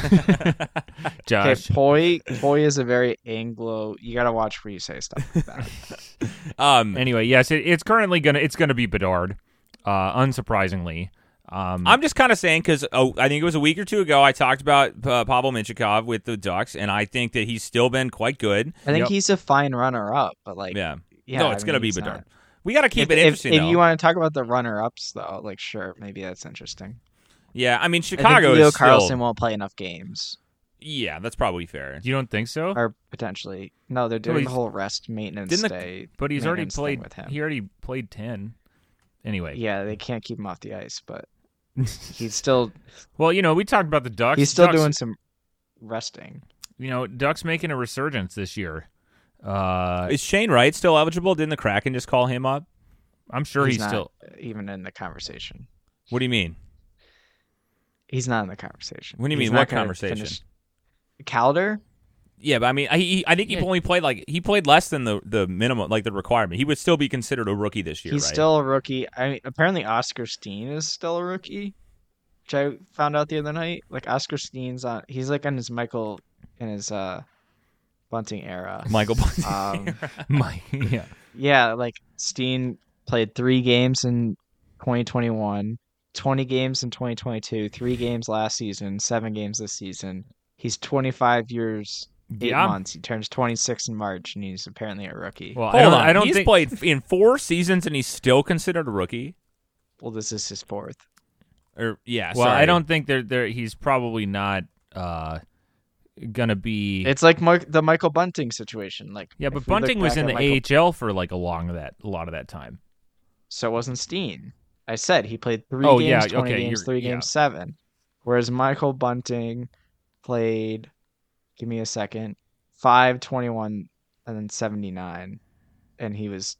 Josh. Okay, Poi is a very Anglo. You got to watch where you say stuff like that. Anyway, yes, it's currently gonna be Bedard. Unsurprisingly. I'm just kind of saying because I think it was a week or two ago I talked about Pavel Mintyukov with the Ducks, and I think that he's still been quite good. I think he's a fine runner-up, but it's going to be Bedard. We got to keep it interesting. If you want to talk about the runner-ups, though, sure, maybe that's interesting. Yeah, I mean Chicago. Leo Carlson won't play enough games. Yeah, that's probably fair. You don't think so? Or potentially, no. They're doing the whole rest maintenance day. But he's already played. He already played 10. Anyway. Yeah, they can't keep him off the ice, but. He's still. Well, we talked about the Ducks. He's still doing some resting. Ducks making a resurgence this year. Is Shane Wright still eligible? Didn't the Kraken just call him up? I'm sure he's not still even in the conversation. What do you mean? He's not in the conversation. What do you mean? What conversation? Calder? Yeah, but I mean, I think he only played he played less than the minimum, the requirement. He would still be considered a rookie this year. He's still a rookie. Apparently Oscar Steen is still a rookie, which I found out the other night. Oscar Steen's on. He's on his Bunting era. Michael Bunting. Yeah. Yeah, Steen played 3 games in 2021, 20 games in 2022, 3 games last season, 7 games this season. He's 25 years. 8 months. He turns 26 in March, and he's apparently a rookie. Well, I don't he's think... played in 4 seasons, and he's still considered a rookie. Well, this is his 4th. Well, sorry. I don't think he's probably not gonna be. It's like the Michael Bunting situation. But Bunting was in the AHL for a lot of that time. So wasn't Steen. I said he played 3 games, 20 games, 3 games, 7. Whereas Michael Bunting played. Give me a second. 5, 21, and then 79. And he was,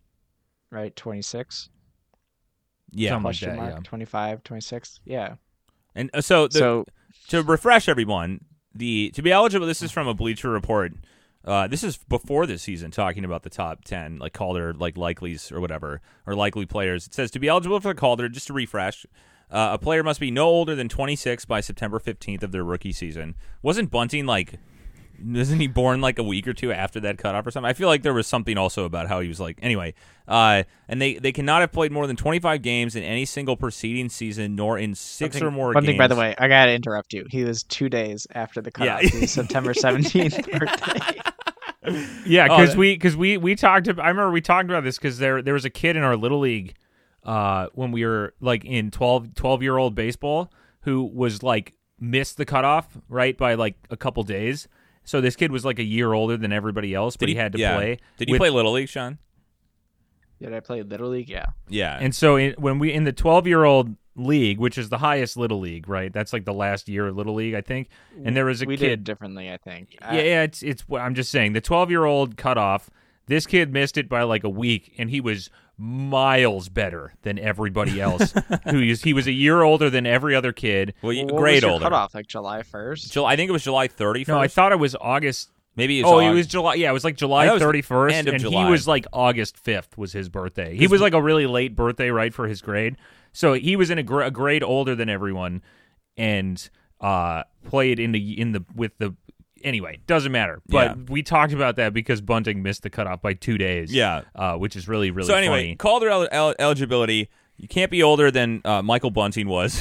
26? Yeah. Question mark, 25, 26? Yeah. And so to refresh everyone, to be eligible, this is from a Bleacher Report. This is before this season, talking about the top 10, Calder, likelies or whatever, or likely players. It says, to be eligible for the Calder, just to refresh, a player must be no older than 26 by September 15th of their rookie season. Wasn't Bunting isn't he born a week or 2 after that cutoff or something? I feel like there was something also about how he was anyway. And they cannot have played more than 25 games in any single preceding season, nor in 6 or more Bunting, games. By the way, I gotta interrupt you. He was 2 days after the cutoff. Yeah. He was September 17th birthday. Yeah, because we talked. I remember we talked about this because there was a kid in our little league. when we were like in 12-year-old baseball, who was like missed the cutoff right by like a couple days. So this kid was like a year older than everybody else, but he had to play. Did you play Little League, Sean? Did I play Little League? Yeah. Yeah. And so when we in the 12-year-old league, which is the highest Little League, right? That's like the last year of Little League, I think. And there was a kid. We did it differently, I think. Yeah, it's. I'm just saying the 12-year-old cutoff. This kid missed it by like a week, and he was miles better than everybody else. He was a year older than every other kid. Well, grade older. Cutoff like July 1st. I think it was July 31st. No, I thought it was August. Maybe it was was July. Yeah, it was like July 31st, end of and July. he was like August 5th was his birthday. He was like a really late birthday, right, for his grade. So he was in a grade older than everyone, and played with the. Anyway, doesn't matter. But we talked about that because Bunting missed the cutoff by 2 days. Yeah, which is really, really funny. So anyway, Calder eligibility. You can't be older than Michael Bunting was,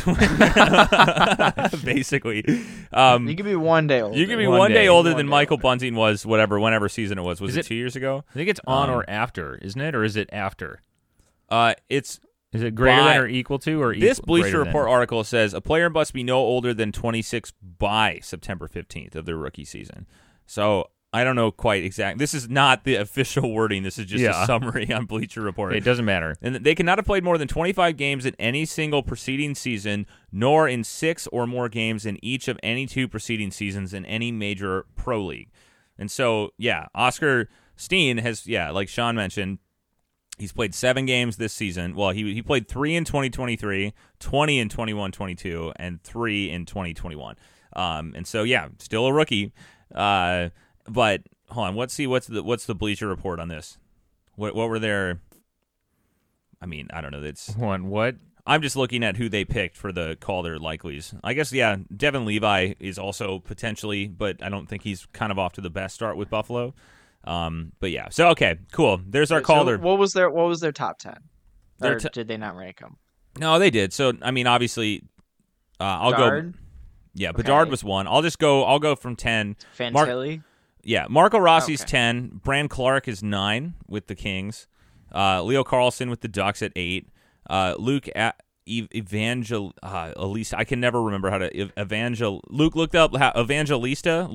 basically. You can be 1 day older. You can be one day older than Michael Bunting was, whenever season it was. Was it 2 years ago? I think it's on or after, isn't it? Or is it after? Is it greater than or equal to? Or this Bleacher Report article says a player must be no older than 26 by September 15th of their rookie season. So I don't know quite exactly. This is not the official wording. This is just a summary on Bleacher Report. It doesn't matter. And they cannot have played more than 25 games in any single preceding season, nor in 6 or more games in each of any 2 preceding seasons in any major pro league. And so, Oscar Steen has, like Sean mentioned, he's played 7 games this season. Well, he played 3 in 2023, 20 in 21-22, and 3 in 2021. And so, still a rookie. But hold on, let's see what's the Bleacher Report on this. What were their? I mean, I don't know. That's what? I'm just looking at who they picked for the Calder likelies. I guess Devin Levi is also potentially, but I don't think he's kind of off to the best start with Buffalo. But so okay, cool. There's our Calder. What was their top 10? Or did they not rank them? No, they did. So I mean, obviously, I'll Bedard? go. Yeah, Bedard was 1. I'll go from 10. Fantilli. Marco Rossi's 10. Brand Clark is 9 with the Kings. Leo Carlsson with the Ducks at 8. Luke Evangelista. I can never remember how to Luke looked up Evangelista.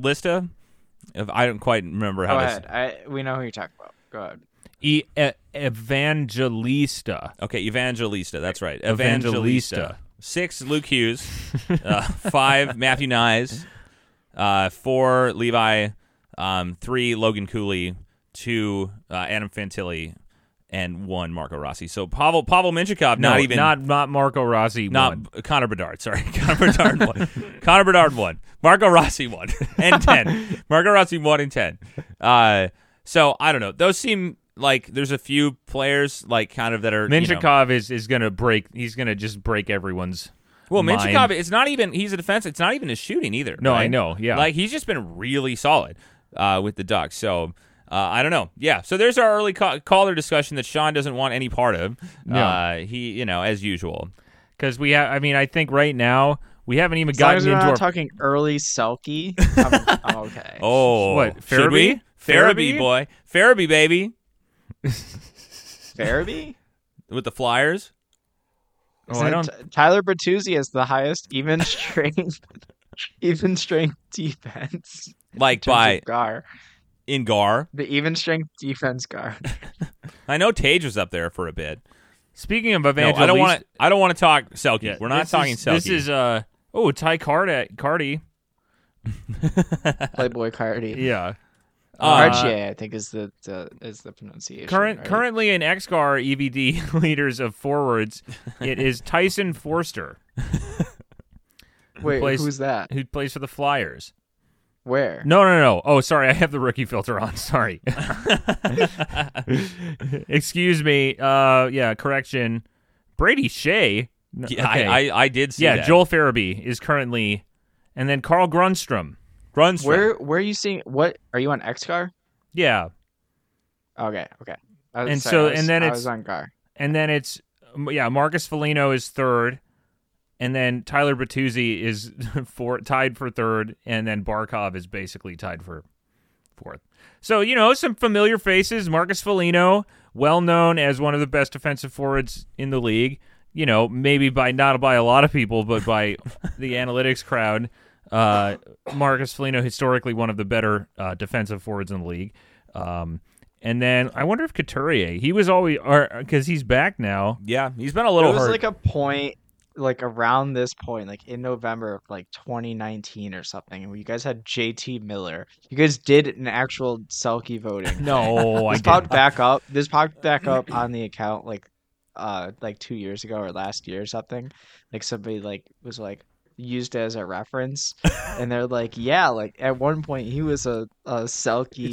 I don't quite remember how. Go ahead. We know who you're talking about. Go ahead. Evangelista. Okay, Evangelista. That's right. Evangelista. 6, Luke Hughes. 5, Matthew Nyes. 4, Levi. 3, Logan Cooley. 2, Adam Fantilli. And 1, Marco Rossi. So Pavel Minchikov, not Marco Rossi. Not Connor Bedard. Sorry, Connor Bedard 1. Connor Bedard 1. Marco Rossi 1 and 10. Marco Rossi 1 and 10. So I don't know. Those seem like there's a few players like kind of that are. Minchikov is going to break. He's going to just break everyone's. Well, mind. Minchikov, it's not even. He's a defense. It's not even his shooting either. No, right? I know. Yeah, like he's just been really solid with the Ducks. So. I don't know. Yeah, so there's our early Calder discussion that Sean doesn't want any part of. No. He, as usual. Because we have, I mean, I think right now we haven't even gotten into our talking early Selke. I'm okay. Oh, what? Farabee? Farabee, boy. Farabee, baby. Farabee? With the Flyers? Tyler Bertuzzi has the highest even strength defense. Like by Gar. In Gar. The even strength defense guard. I know Tage was up there for a bit. Speaking of Evangelista, no, I don't want to talk Selke. Yeah, we're not talking Selke. This is Ty Carty. Playboy Carty. Yeah. Cartier, I think is the pronunciation. Currently in XGAR EVD leaders of forwards, it is Tyson Forster. Wait, who's that? Who plays for the Flyers? Where? No. Oh, sorry. I have the rookie filter on. Sorry. Excuse me. Correction. Brady Shea. Yeah, okay. I did see that. Yeah, Joel Farabee is currently... And then Carl Grundstrom. Where are you seeing... What? Are you on XGAR? Yeah. Okay. I was on Gar. And then it's... Yeah, Marcus Foligno is 3rd. And then Tyler Bertuzzi is tied for 3rd, and then Barkov is basically tied for forth. So, some familiar faces. Marcus Foligno, well known as one of the best defensive forwards in the league. Maybe not by a lot of people, but by the analytics crowd. Marcus Foligno, historically one of the better defensive forwards in the league. And then I wonder if Couturier, he was always, because he's back now. Yeah, he's been a little hurt. There was like a point, like around this point, like in November of like 2019 or something, where you guys had JT Miller. You guys did an actual Selke voting. No, This popped back up on the account like 2 years ago or last year or something. Like somebody was used as a reference, and they're like, yeah, like at one point he was a Selke.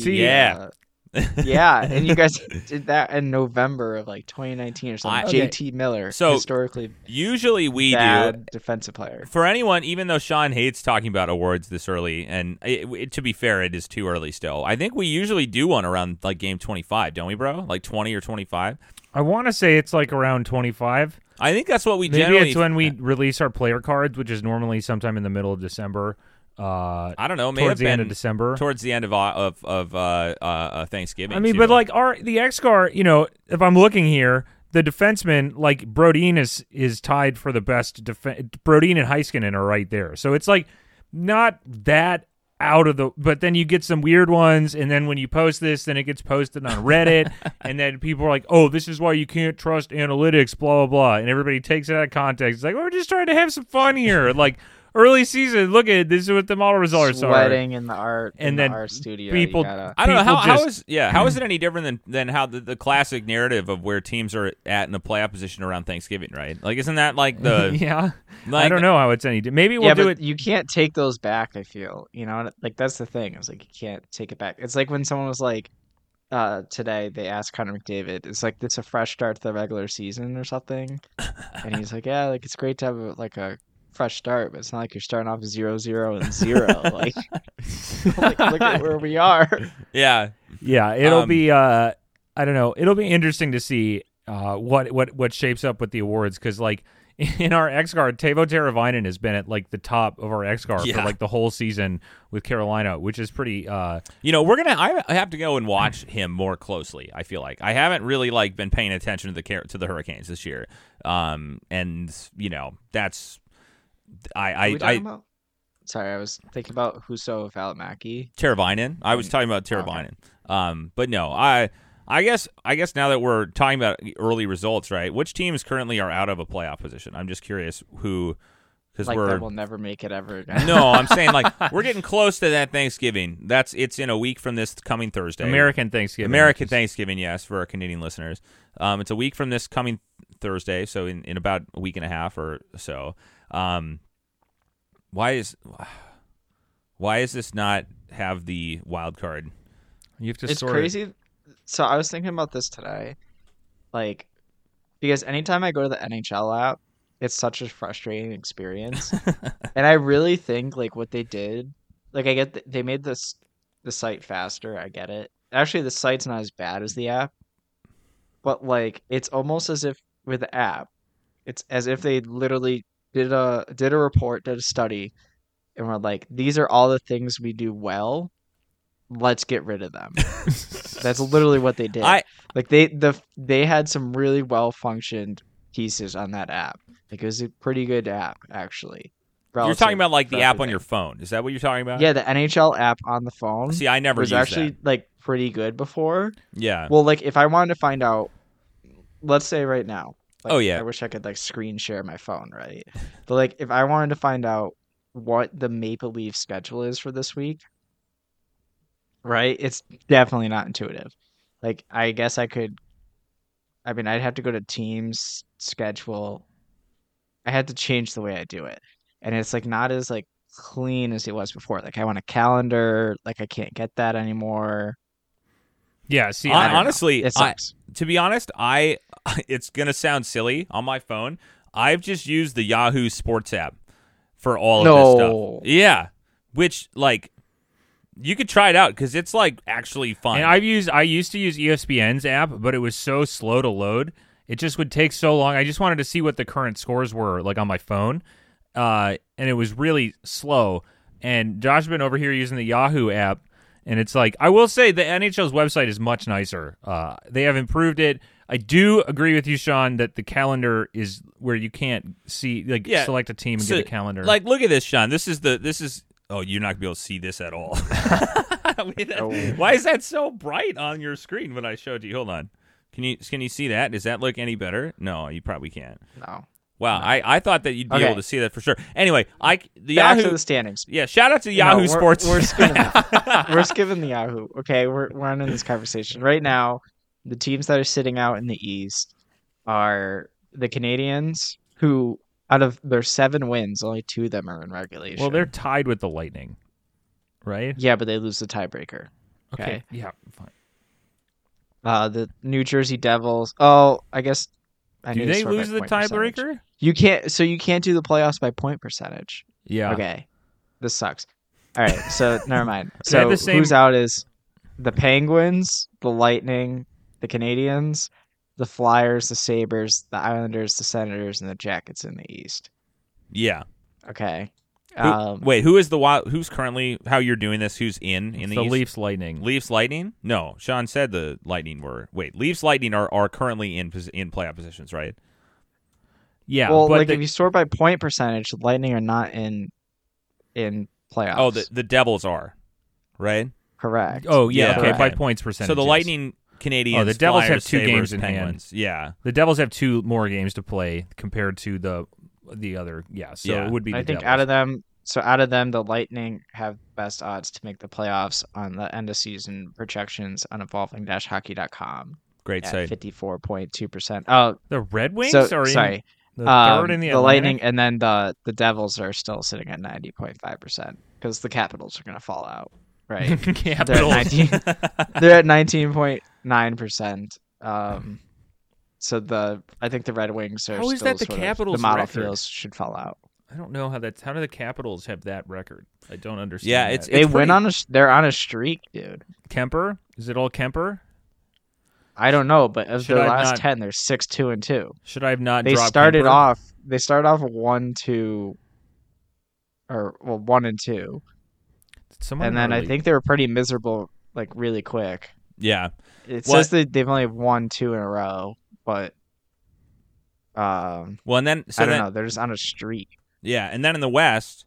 Yeah, and you guys did that in November of like 2019 or something. JT Miller, so historically, usually we bad defensive player. For anyone, even though Sean hates talking about awards this early, and to be fair, it is too early still. I think we usually do one around like game 25, don't we, bro? Like 20 or 25. I want to say it's like around 25. I think that's what we Maybe generally. It's when we release our player cards, which is normally sometime in the middle of December. I don't know. Towards the end of December, towards the end of Thanksgiving. I mean, too. but like the X-Scar, if I'm looking here, the defenseman like Brodin is tied for the best Brodin and Heiskanen are right there, so it's like not that out of the. But then you get some weird ones, and then when you post this, then it gets posted on Reddit, and then people are like, "Oh, this is why you can't trust analytics," blah blah blah, and everybody takes it out of context. It's like, we're just trying to have some fun here, like. Early season, look at this is what the model results are. Sweating in the art, and then the art studio. People, I don't know how is it any different than how the classic narrative of where teams are at in a playoff position around Thanksgiving, right? Like, isn't that like the yeah? Like, I don't know how it's any. Maybe we'll do it. You can't take those back. I feel like that's the thing. It's like you can't take it back. It's like when someone was like, today they asked Connor McDavid, "It's like this a fresh start to the regular season or something?" And he's like, "Yeah, like it's great to have a fresh start, but it's not like you're starting off 0-0-0. Like, look at where we are." Yeah. It'll be I don't know. It'll be interesting to see what shapes up with the awards, because like in our X-Guard, Teuvo Teravainen has been at like the top of our X-Guard for like the whole season with Carolina, which is pretty. I have to go and watch him more closely. I feel like I haven't really like been paying attention to the Hurricanes this year, and that's. Sorry, I was thinking about Husso Valimaki. Teravainen. I was talking about Teravainen. Okay. But no, I guess now that we're talking about early results, right? Which teams currently are out of a playoff position? I'm just curious who, because that will never make it ever again. No, I'm saying like we're getting close to that Thanksgiving. It's in a week from this coming Thursday. American Thanksgiving. Thanksgiving, yes, for our Canadian listeners. It's a week from this coming Thursday, so in about a week and a half or so. Why is this not have the wild card? You have to. It's crazy. So I was thinking about this today, like, because anytime I go to the NHL app, it's such a frustrating experience, and I really think like what they did, like I get they made the site faster. I get it. Actually, the site's not as bad as the app, but like it's almost as if with the app, it's as if they literally did a report, did a study, and we're like, these are all the things we do well. Let's get rid of them. That's literally what they did. They had some really well functioned pieces on that app. Like it was a pretty good app, actually. You're talking about like the app on your phone. Is that what you're talking about? Yeah, the NHL app on the phone. See, I never was used actually that. Like pretty good before. Yeah. Well, like if I wanted to find out, let's say right now. Like, oh yeah. I wish I could like screen share my phone, right? But like if I wanted to find out what the Maple Leaf schedule is for this week, right? It's definitely not intuitive. Like I guess I could. I mean, I'd have to go to Teams schedule. I had to change the way I do it, and it's like not as like clean as it was before. Like I want a calendar. Like I can't get that anymore. Yeah, see, honestly, it sucks. To be honest, it's gonna sound silly on my phone. I've just used the Yahoo Sports app for all of this stuff. Yeah, which like you could try it out because it's like actually fun. And I used to use ESPN's app, but it was so slow to load. It just would take so long. I just wanted to see what the current scores were like on my phone, and it was really slow. And Josh has been over here using the Yahoo app. And it's like, I will say the NHL's website is much nicer. They have improved it. I do agree with you, Sean, that the calendar is where you can't see, select a team and get a calendar. Like, look at this, Sean. This is. Oh, you're not gonna be able to see this at all. Why is that so bright on your screen when I showed you? Hold on. Can you see that? Does that look any better? No, you probably can't. No. Wow, no. I thought that you'd be able to see that for sure. Anyway, back Yahoo to the standings. Yeah, shout out to Yahoo Sports. We're skipping the Yahoo. Okay, we're ending this conversation right now. The teams that are sitting out in the East are the Canadiens, who out of their 7 wins, only 2 of them are in regulation. Well, they're tied with the Lightning, right? Yeah, but they lose the tiebreaker. Okay. Yeah, fine. The New Jersey Devils. Oh, I guess. Do they lose the tiebreaker? You can't. So you can't do the playoffs by point percentage. Yeah. Okay. This sucks. All right. So never mind. So who's out is the Penguins, the Lightning, the Canadiens, the Flyers, the Sabres, the Islanders, the Senators, and the Jackets in the East. Yeah. Okay. Who's currently, how you're doing this? Who's in the East? The Leafs Lightning. Leafs Lightning? No, Sean said the Lightning were. Wait, Leafs Lightning are currently in playoff positions, right? Yeah. Well, if you sort by point percentage, the Lightning are not in playoffs. Oh, the Devils are, right? Correct. Oh, yeah. Okay, by points percentage. So the Lightning, Canadiens, the Devils Flyers, have 2 Sabres, games in Penguins. hand. Yeah. The Devils have 2 more games to play compared to the other. Yeah, so it would be the Devils. Out of them, the Lightning have best odds to make the playoffs on the end of season projections on evolving-hockey.com. Great site. 54.2%. Oh, the Red Wings are sorry. The third in the Lightning, and then the Devils are still sitting at 90.5% because the Capitals are going to fall out, right? Capitals. They're at 19.9%. So I think the Red Wings are. How is that the Capitals? The model feels should fall out. I don't know how do the Capitals have that record? I don't understand. Yeah, they're on a streak, dude. Kemper? Is it all Kemper? I don't know, but of their last 10, they're 6-2-2. Should I have not? They started Kemper? off 1-2, or 1-2, and then I think they were pretty miserable, like really quick. Yeah, it says that they've only won 2 in a row, but and then I don't know. They're just on a streak. Yeah, and then in the West,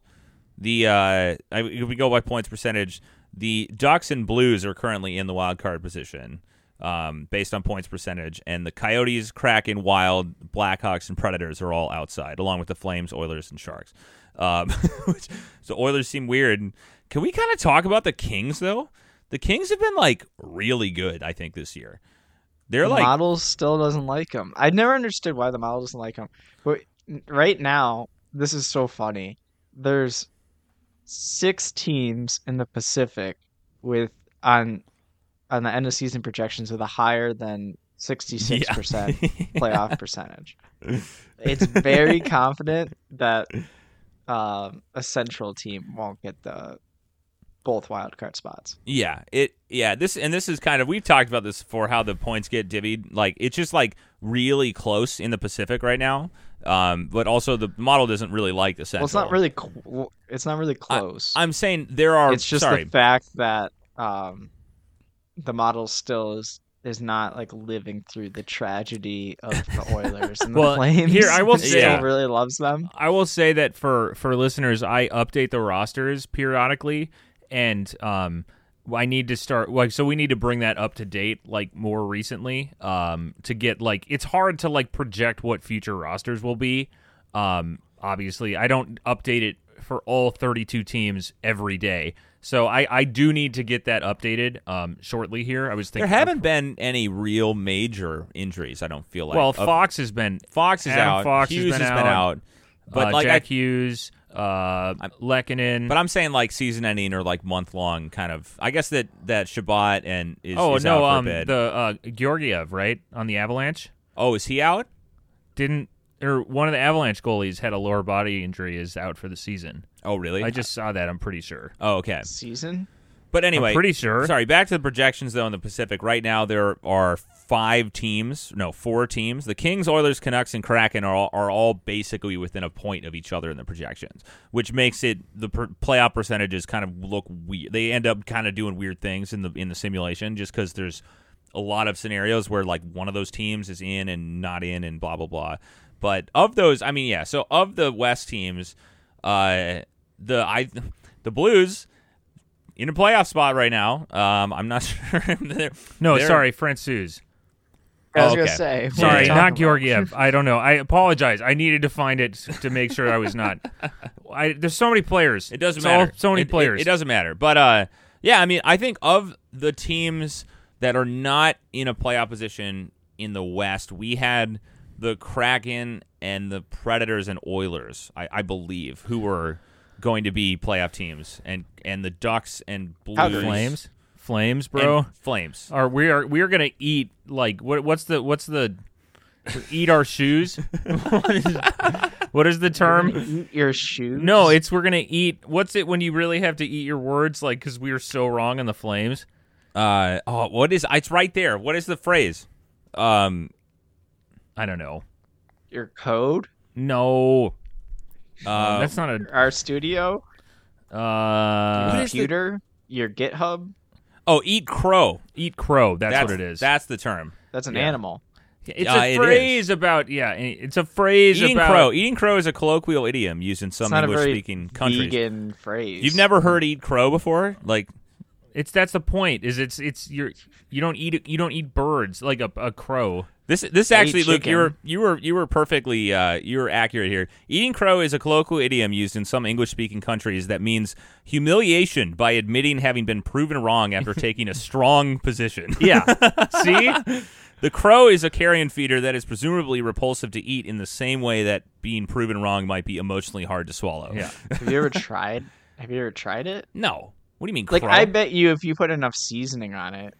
if we go by points percentage, the Ducks and Blues are currently in the wild card position, based on points percentage, and the Coyotes, Kraken, Wild, Blackhawks, and Predators are all outside, along with the Flames, Oilers, and Sharks. So Oilers seem weird. Can we kind of talk about the Kings though? The Kings have been like really good, I think, this year. The model still doesn't like them. I never understood why the model doesn't like them. But right now, this is so funny. There's 6 teams in the Pacific with on the end of season projections with a higher than 66% playoff percentage. It's very confident that a Central team won't get both wildcard spots. This is kind of, we've talked about this before, how the points get divvied. Like, it's just like really close in the Pacific right now. But also the model doesn't really like the Central. Well, it's not really close. I'm saying there are. It's just the fact that the model still is not like living through the tragedy of the Oilers and the Flames. Here, I will say, still really loves them. I will say that for listeners, I update the rosters periodically, and I need to start so we need to bring that up to date more recently to get it's hard to project what future rosters will be. Obviously, I don't update it for all 32 teams every day. So I do need to get that updated shortly here. I was thinking there haven't been any real major injuries, I don't feel like. Well, Fox is out. Fox Hughes has been out. But Jack Hughes, Lehkonen. But I'm saying season ending or month long kind of. I guess that Shabbat is out for a bit. The Georgiev, right, on the Avalanche. Oh, is he out? One of the Avalanche goalies had a lower body injury, is out for the season. Oh, really? I just saw that. I'm pretty sure. Oh, okay. Season? But anyway, I'm pretty sure. Sorry, back to the projections though in the Pacific. Right now there are 4 teams. The Kings, Oilers, Canucks, and Kraken are all basically within a point of each other in the projections, which makes it the playoff percentages kind of look weird. They end up kind of doing weird things in the simulation just because there's a lot of scenarios where like one of those teams is in and not in and blah blah blah. But of those, I mean, yeah. So of the West teams, the Blues in a playoff spot right now. I'm not sure. Sorry, Francouz. I was going to say. Sorry, not Georgiev. I don't know. I apologize. I needed to find it to make sure I was not. There's so many players. It doesn't matter. So many players. It doesn't matter. But, yeah, I mean, I think of the teams that are not in a playoff position in the West, we had the Kraken and the Predators and Oilers, I believe, who were going to be playoff teams, and the Ducks and Blues. Flames, bro. And Flames. We are gonna eat like what's the eat our shoes? What is the term? Eat your shoes? No, we're gonna eat. What's it when you really have to eat your words? Like because we were so wrong in the Flames. What is? It's right there. What is the phrase? I don't know. Your code? No. That's not our studio. Computer. Your GitHub. Oh, eat crow. Eat crow. That's what it is. That's the term. That's an animal. It's a phrase about. Yeah, it's a phrase eating about crow. Eating crow is a colloquial idiom used in some English-speaking countries. Vegan phrase. You've never heard "eat crow" before? Like, that's the point. Is you don't eat birds like a crow. This actually, Luke, you were perfectly you were accurate here. Eating crow is a colloquial idiom used in some English-speaking countries that means humiliation by admitting having been proven wrong after taking a strong position. Yeah. See? The crow is a carrion feeder that is presumably repulsive to eat in the same way that being proven wrong might be emotionally hard to swallow. Yeah. Have you ever tried it? No. What do you mean crow? Like, I bet you if you put enough seasoning on it.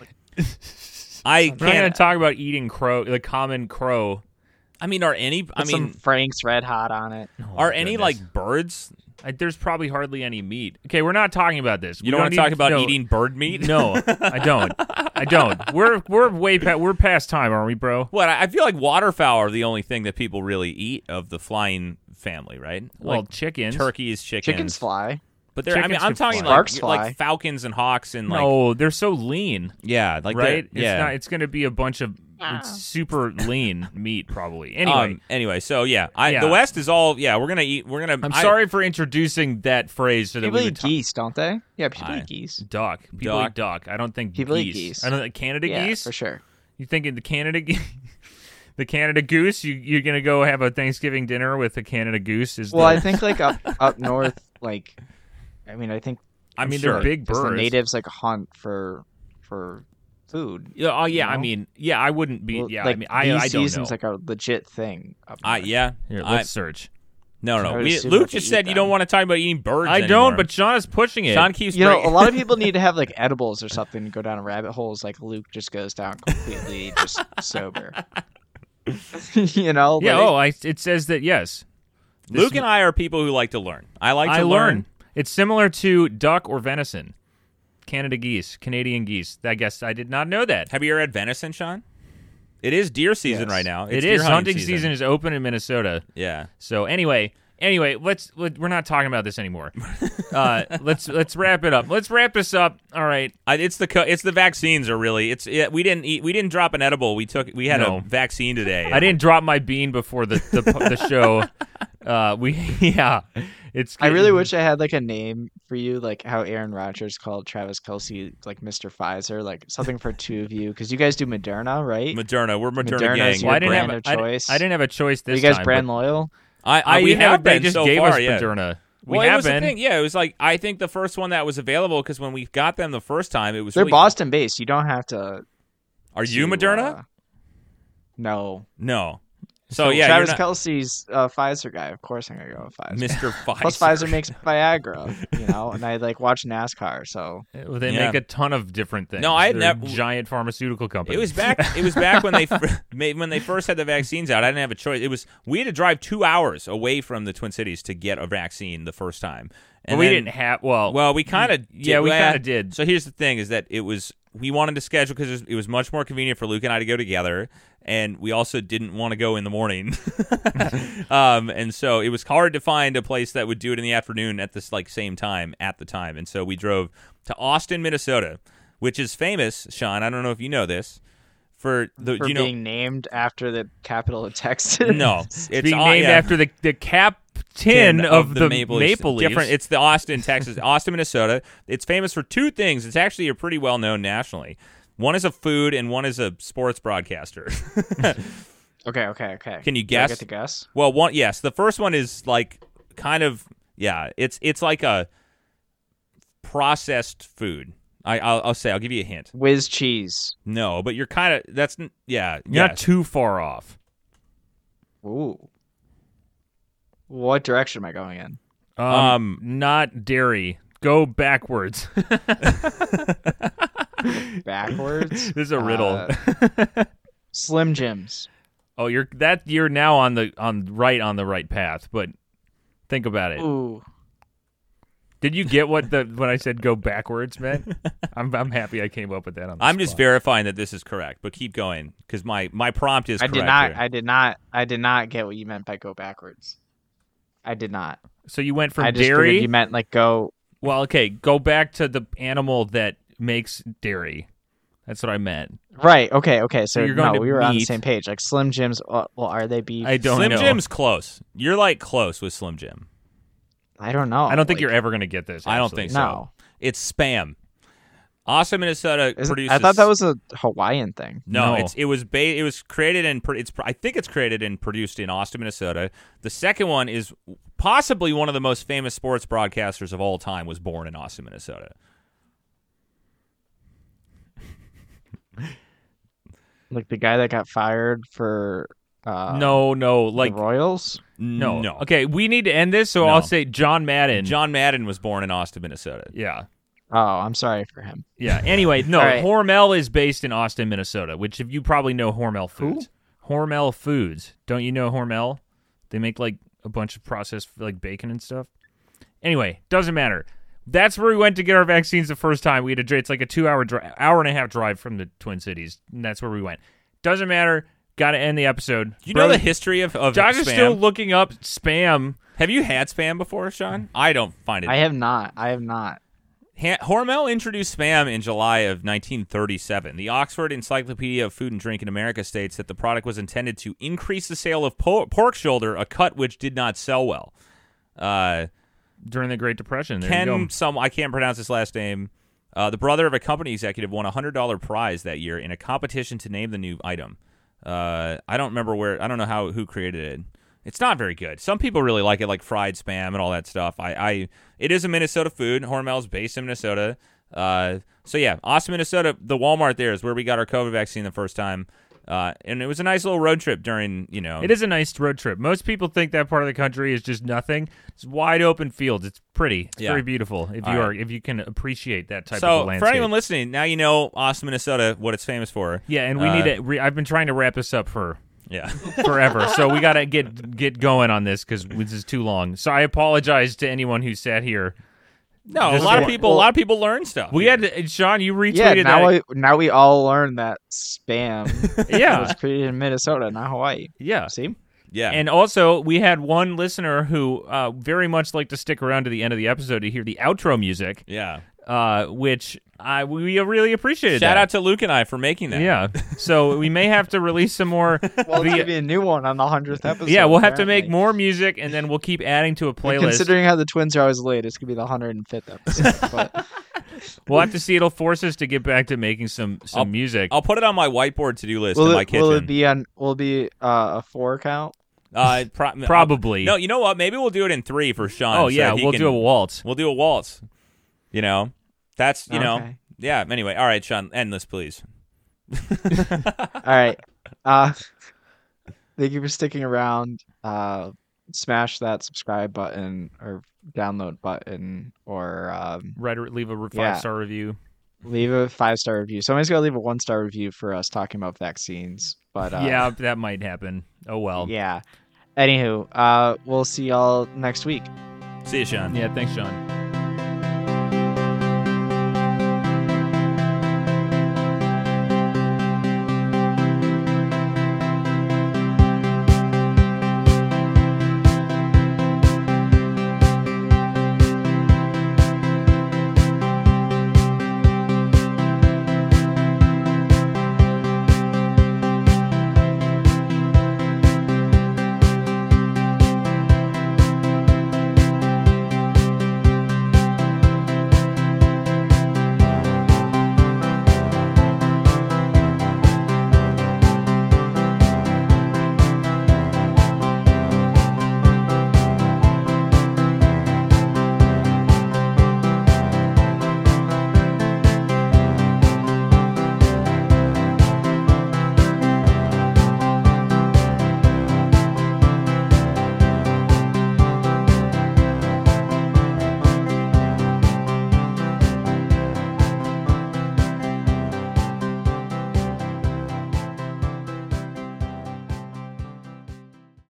We're not going to talk about eating crow, the common crow. I mean, some Frank's Red Hot on it. Are any like birds? There's probably hardly any meat. Okay, we're not talking about this. You don't want to talk about eating bird meat? No, I don't. We're past time, aren't we, bro? What? I feel like waterfowl are the only thing that people really eat of the flying family, right? Well, like chickens, turkeys, chickens. Chickens fly. But I'm talking like falcons and hawks and no, they're so lean. Yeah, like right. It's going to be a bunch of super lean meat probably. Anyway, so the West is all we're gonna eat. I'm sorry for introducing that phrase so that people eat geese, don't they? Yeah, people eat geese. Duck. People eat duck. I don't think people geese. Eat geese. I don't think Canada geese for sure. You thinking the Canada geese? The Canada goose? You're gonna go have a Thanksgiving dinner with a Canada goose? I think like up north, like. I mean, they're big birds. The natives like hunt for food. Oh yeah, I mean, I wouldn't be. Yeah, like, I don't know. Season's like a legit thing. Here, let's search. No. Luke just said you don't want to talk about eating birds. I don't, but Sean is pushing it. Sean keeps. A lot of people need to have like edibles or something to go down rabbit holes. Like Luke just goes down completely just sober. Yeah. It says that yes. Luke and I are people who like to learn. I learn. It's similar to duck or venison. Canadian geese. I guess I did not know that. Have you ever had venison, Sean? It is deer season right now. It is. Hunting season is open in Minnesota. Yeah. So anyway, we're not talking about this anymore. Let's wrap it up. Let's wrap this up. All right. It's the vaccines are really. We didn't drop an edible. We had a vaccine today. I didn't drop my bean before the show. I really wish I had like a name for you, like how Aaron Rodgers called Travis Kelce, like Mr. Pfizer, like something for two of you, because you guys do Moderna, right? Moderna, we're Moderna gang. Your brand of choice. I didn't have a choice this time. Are you guys brand loyal? We have been. They just so gave far, us Moderna. Well, it was the thing. Yeah, it was like I think the first one that was available because when we got them the first time, it was. They're Boston based. You don't have to. Are you Moderna? No. So Travis Kelce's Pfizer guy. Of course, I'm gonna go with Pfizer. Mr. Pfizer. Plus, Pfizer makes Viagra, and I like watch NASCAR. So they make a ton of different things. No, I had never giant pharmaceutical company. It was back when they first had the vaccines out. I didn't have a choice. We had to drive 2 hours away from the Twin Cities to get a vaccine the first time. And we didn't have. Well, we kind of yeah, we kind of did. So here's the thing: is that we wanted to schedule because it was much more convenient for Luke and I to go together, and we also didn't want to go in the morning. And so it was hard to find a place that would do it in the afternoon at this same time at the time. And so we drove to Austin, Minnesota, which is famous. Sean, I don't know if you know this. For being named after the capital of Texas. No, it's being named after the captain of the Maple Leafs. Different. It's the Austin, Texas, Austin, Minnesota. It's famous for two things. It's actually a pretty well known nationally. One is a food, and one is a sports broadcaster. Okay. Can you guess? Do I get to guess? Well, yes. The first one is it's like a processed food. I'll give you a hint. Whiz cheese. No, but you're kind of You're not too far off. Ooh. What direction am I going in? Not dairy. Go backwards. Backwards? This is a riddle. Slim Jims. Oh, you're now on the right path, but think about it. Ooh. Did you get what I said go backwards, man? I'm happy I came up with that on the I'm spot. just verifying that this is correct, but keep going because my prompt is correct. I did not get what you meant by go backwards. I did not. So you went from I just dairy. figured you meant go. Well, okay, go back to the animal that makes dairy. That's what I meant. Right. Okay. So you're going to we were on the meat. same page. Like Slim Jims. Well, are they beef? I don't know. Slim Jim's close. You're close with Slim Jim. I don't know. I don't think you're ever going to get this. I don't think so. No. It's Spam. Austin, Minnesota produces. I thought that was a Hawaiian thing. No. It was created and I think it's created and produced in Austin, Minnesota. The second one is possibly one of the most famous sports broadcasters of all time. Was born in Austin, Minnesota. Like the guy that got fired for. No, the Royals. No. Okay, we need to end this, so I'll say John Madden. John Madden was born in Austin, Minnesota. Yeah. Oh, I'm sorry for him. Yeah. Anyway, no, All right. Hormel is based in Austin, Minnesota, which if you probably know Hormel Foods. Who? Hormel Foods. Don't you know Hormel? They make a bunch of processed bacon and stuff. Anyway, doesn't matter. That's where we went to get our vaccines the first time. It's like a 2-hour hour and a half drive from the Twin Cities, and that's where we went. Doesn't matter. Got to end the episode. You know the history of Josh Spam? is still looking up Spam. Have you had Spam before, Sean? I don't find it. I have not. Hormel introduced Spam in July of 1937. The Oxford Encyclopedia of Food and Drink in America states that the product was intended to increase the sale of pork shoulder, a cut which did not sell well. During the Great Depression. There I can't pronounce his last name. The brother of a company executive won a $100 prize that year in a competition to name the new item. I don't remember where. I don't know who created it. It's not very good. Some people really like it, like fried Spam and all that stuff. It is a Minnesota food. Hormel's based in Minnesota. So yeah, Austin, Minnesota. The Walmart there is where we got our COVID vaccine the first time. And it was a nice little road trip during, It is a nice road trip. Most people think that part of the country is just nothing. It's wide open fields. It's pretty. It's very beautiful if you can appreciate that type of landscape. So for anyone listening, now you know Austin, Minnesota, what it's famous for. Yeah, and we need to. I've been trying to wrap this up forever. So we got to get going on this because this is too long. So I apologize to anyone who sat here. No, a lot of people learn stuff. We had to, Sean, you retweeted that. Now we all learned that Spam was created in Minnesota, not Hawaii. Yeah. See? Yeah. And also, we had one listener who very much liked to stick around to the end of the episode to hear the outro music. Yeah. Which we really appreciated. Shout out to Luke and I for making that. Yeah. So we may have to release some more. Well, there'll be a new one on the 100th episode. Yeah, we'll have to make more music, and then we'll keep adding to a playlist. And considering how the Twins are always late, it's going to be the 105th episode. But we'll have to see. It'll force us to get back to making some music. I'll put it on my whiteboard to-do list in my kitchen. Will it be a 4 count? Probably. No, you know what? Maybe we'll do it in 3 for Sean. Oh, yeah, we'll do a waltz. We'll do a waltz. That's, okay. Yeah, anyway. All right, Sean, end this, please. All right. Thank you for sticking around. Smash that subscribe button or download button or leave a 5-star review. Leave a 5-star review. Somebody's got to leave a 1-star review for us talking about vaccines. But yeah, that might happen. Oh, well. Yeah. Anywho, we'll see y'all next week. See you, Sean. Yeah, thanks, Sean.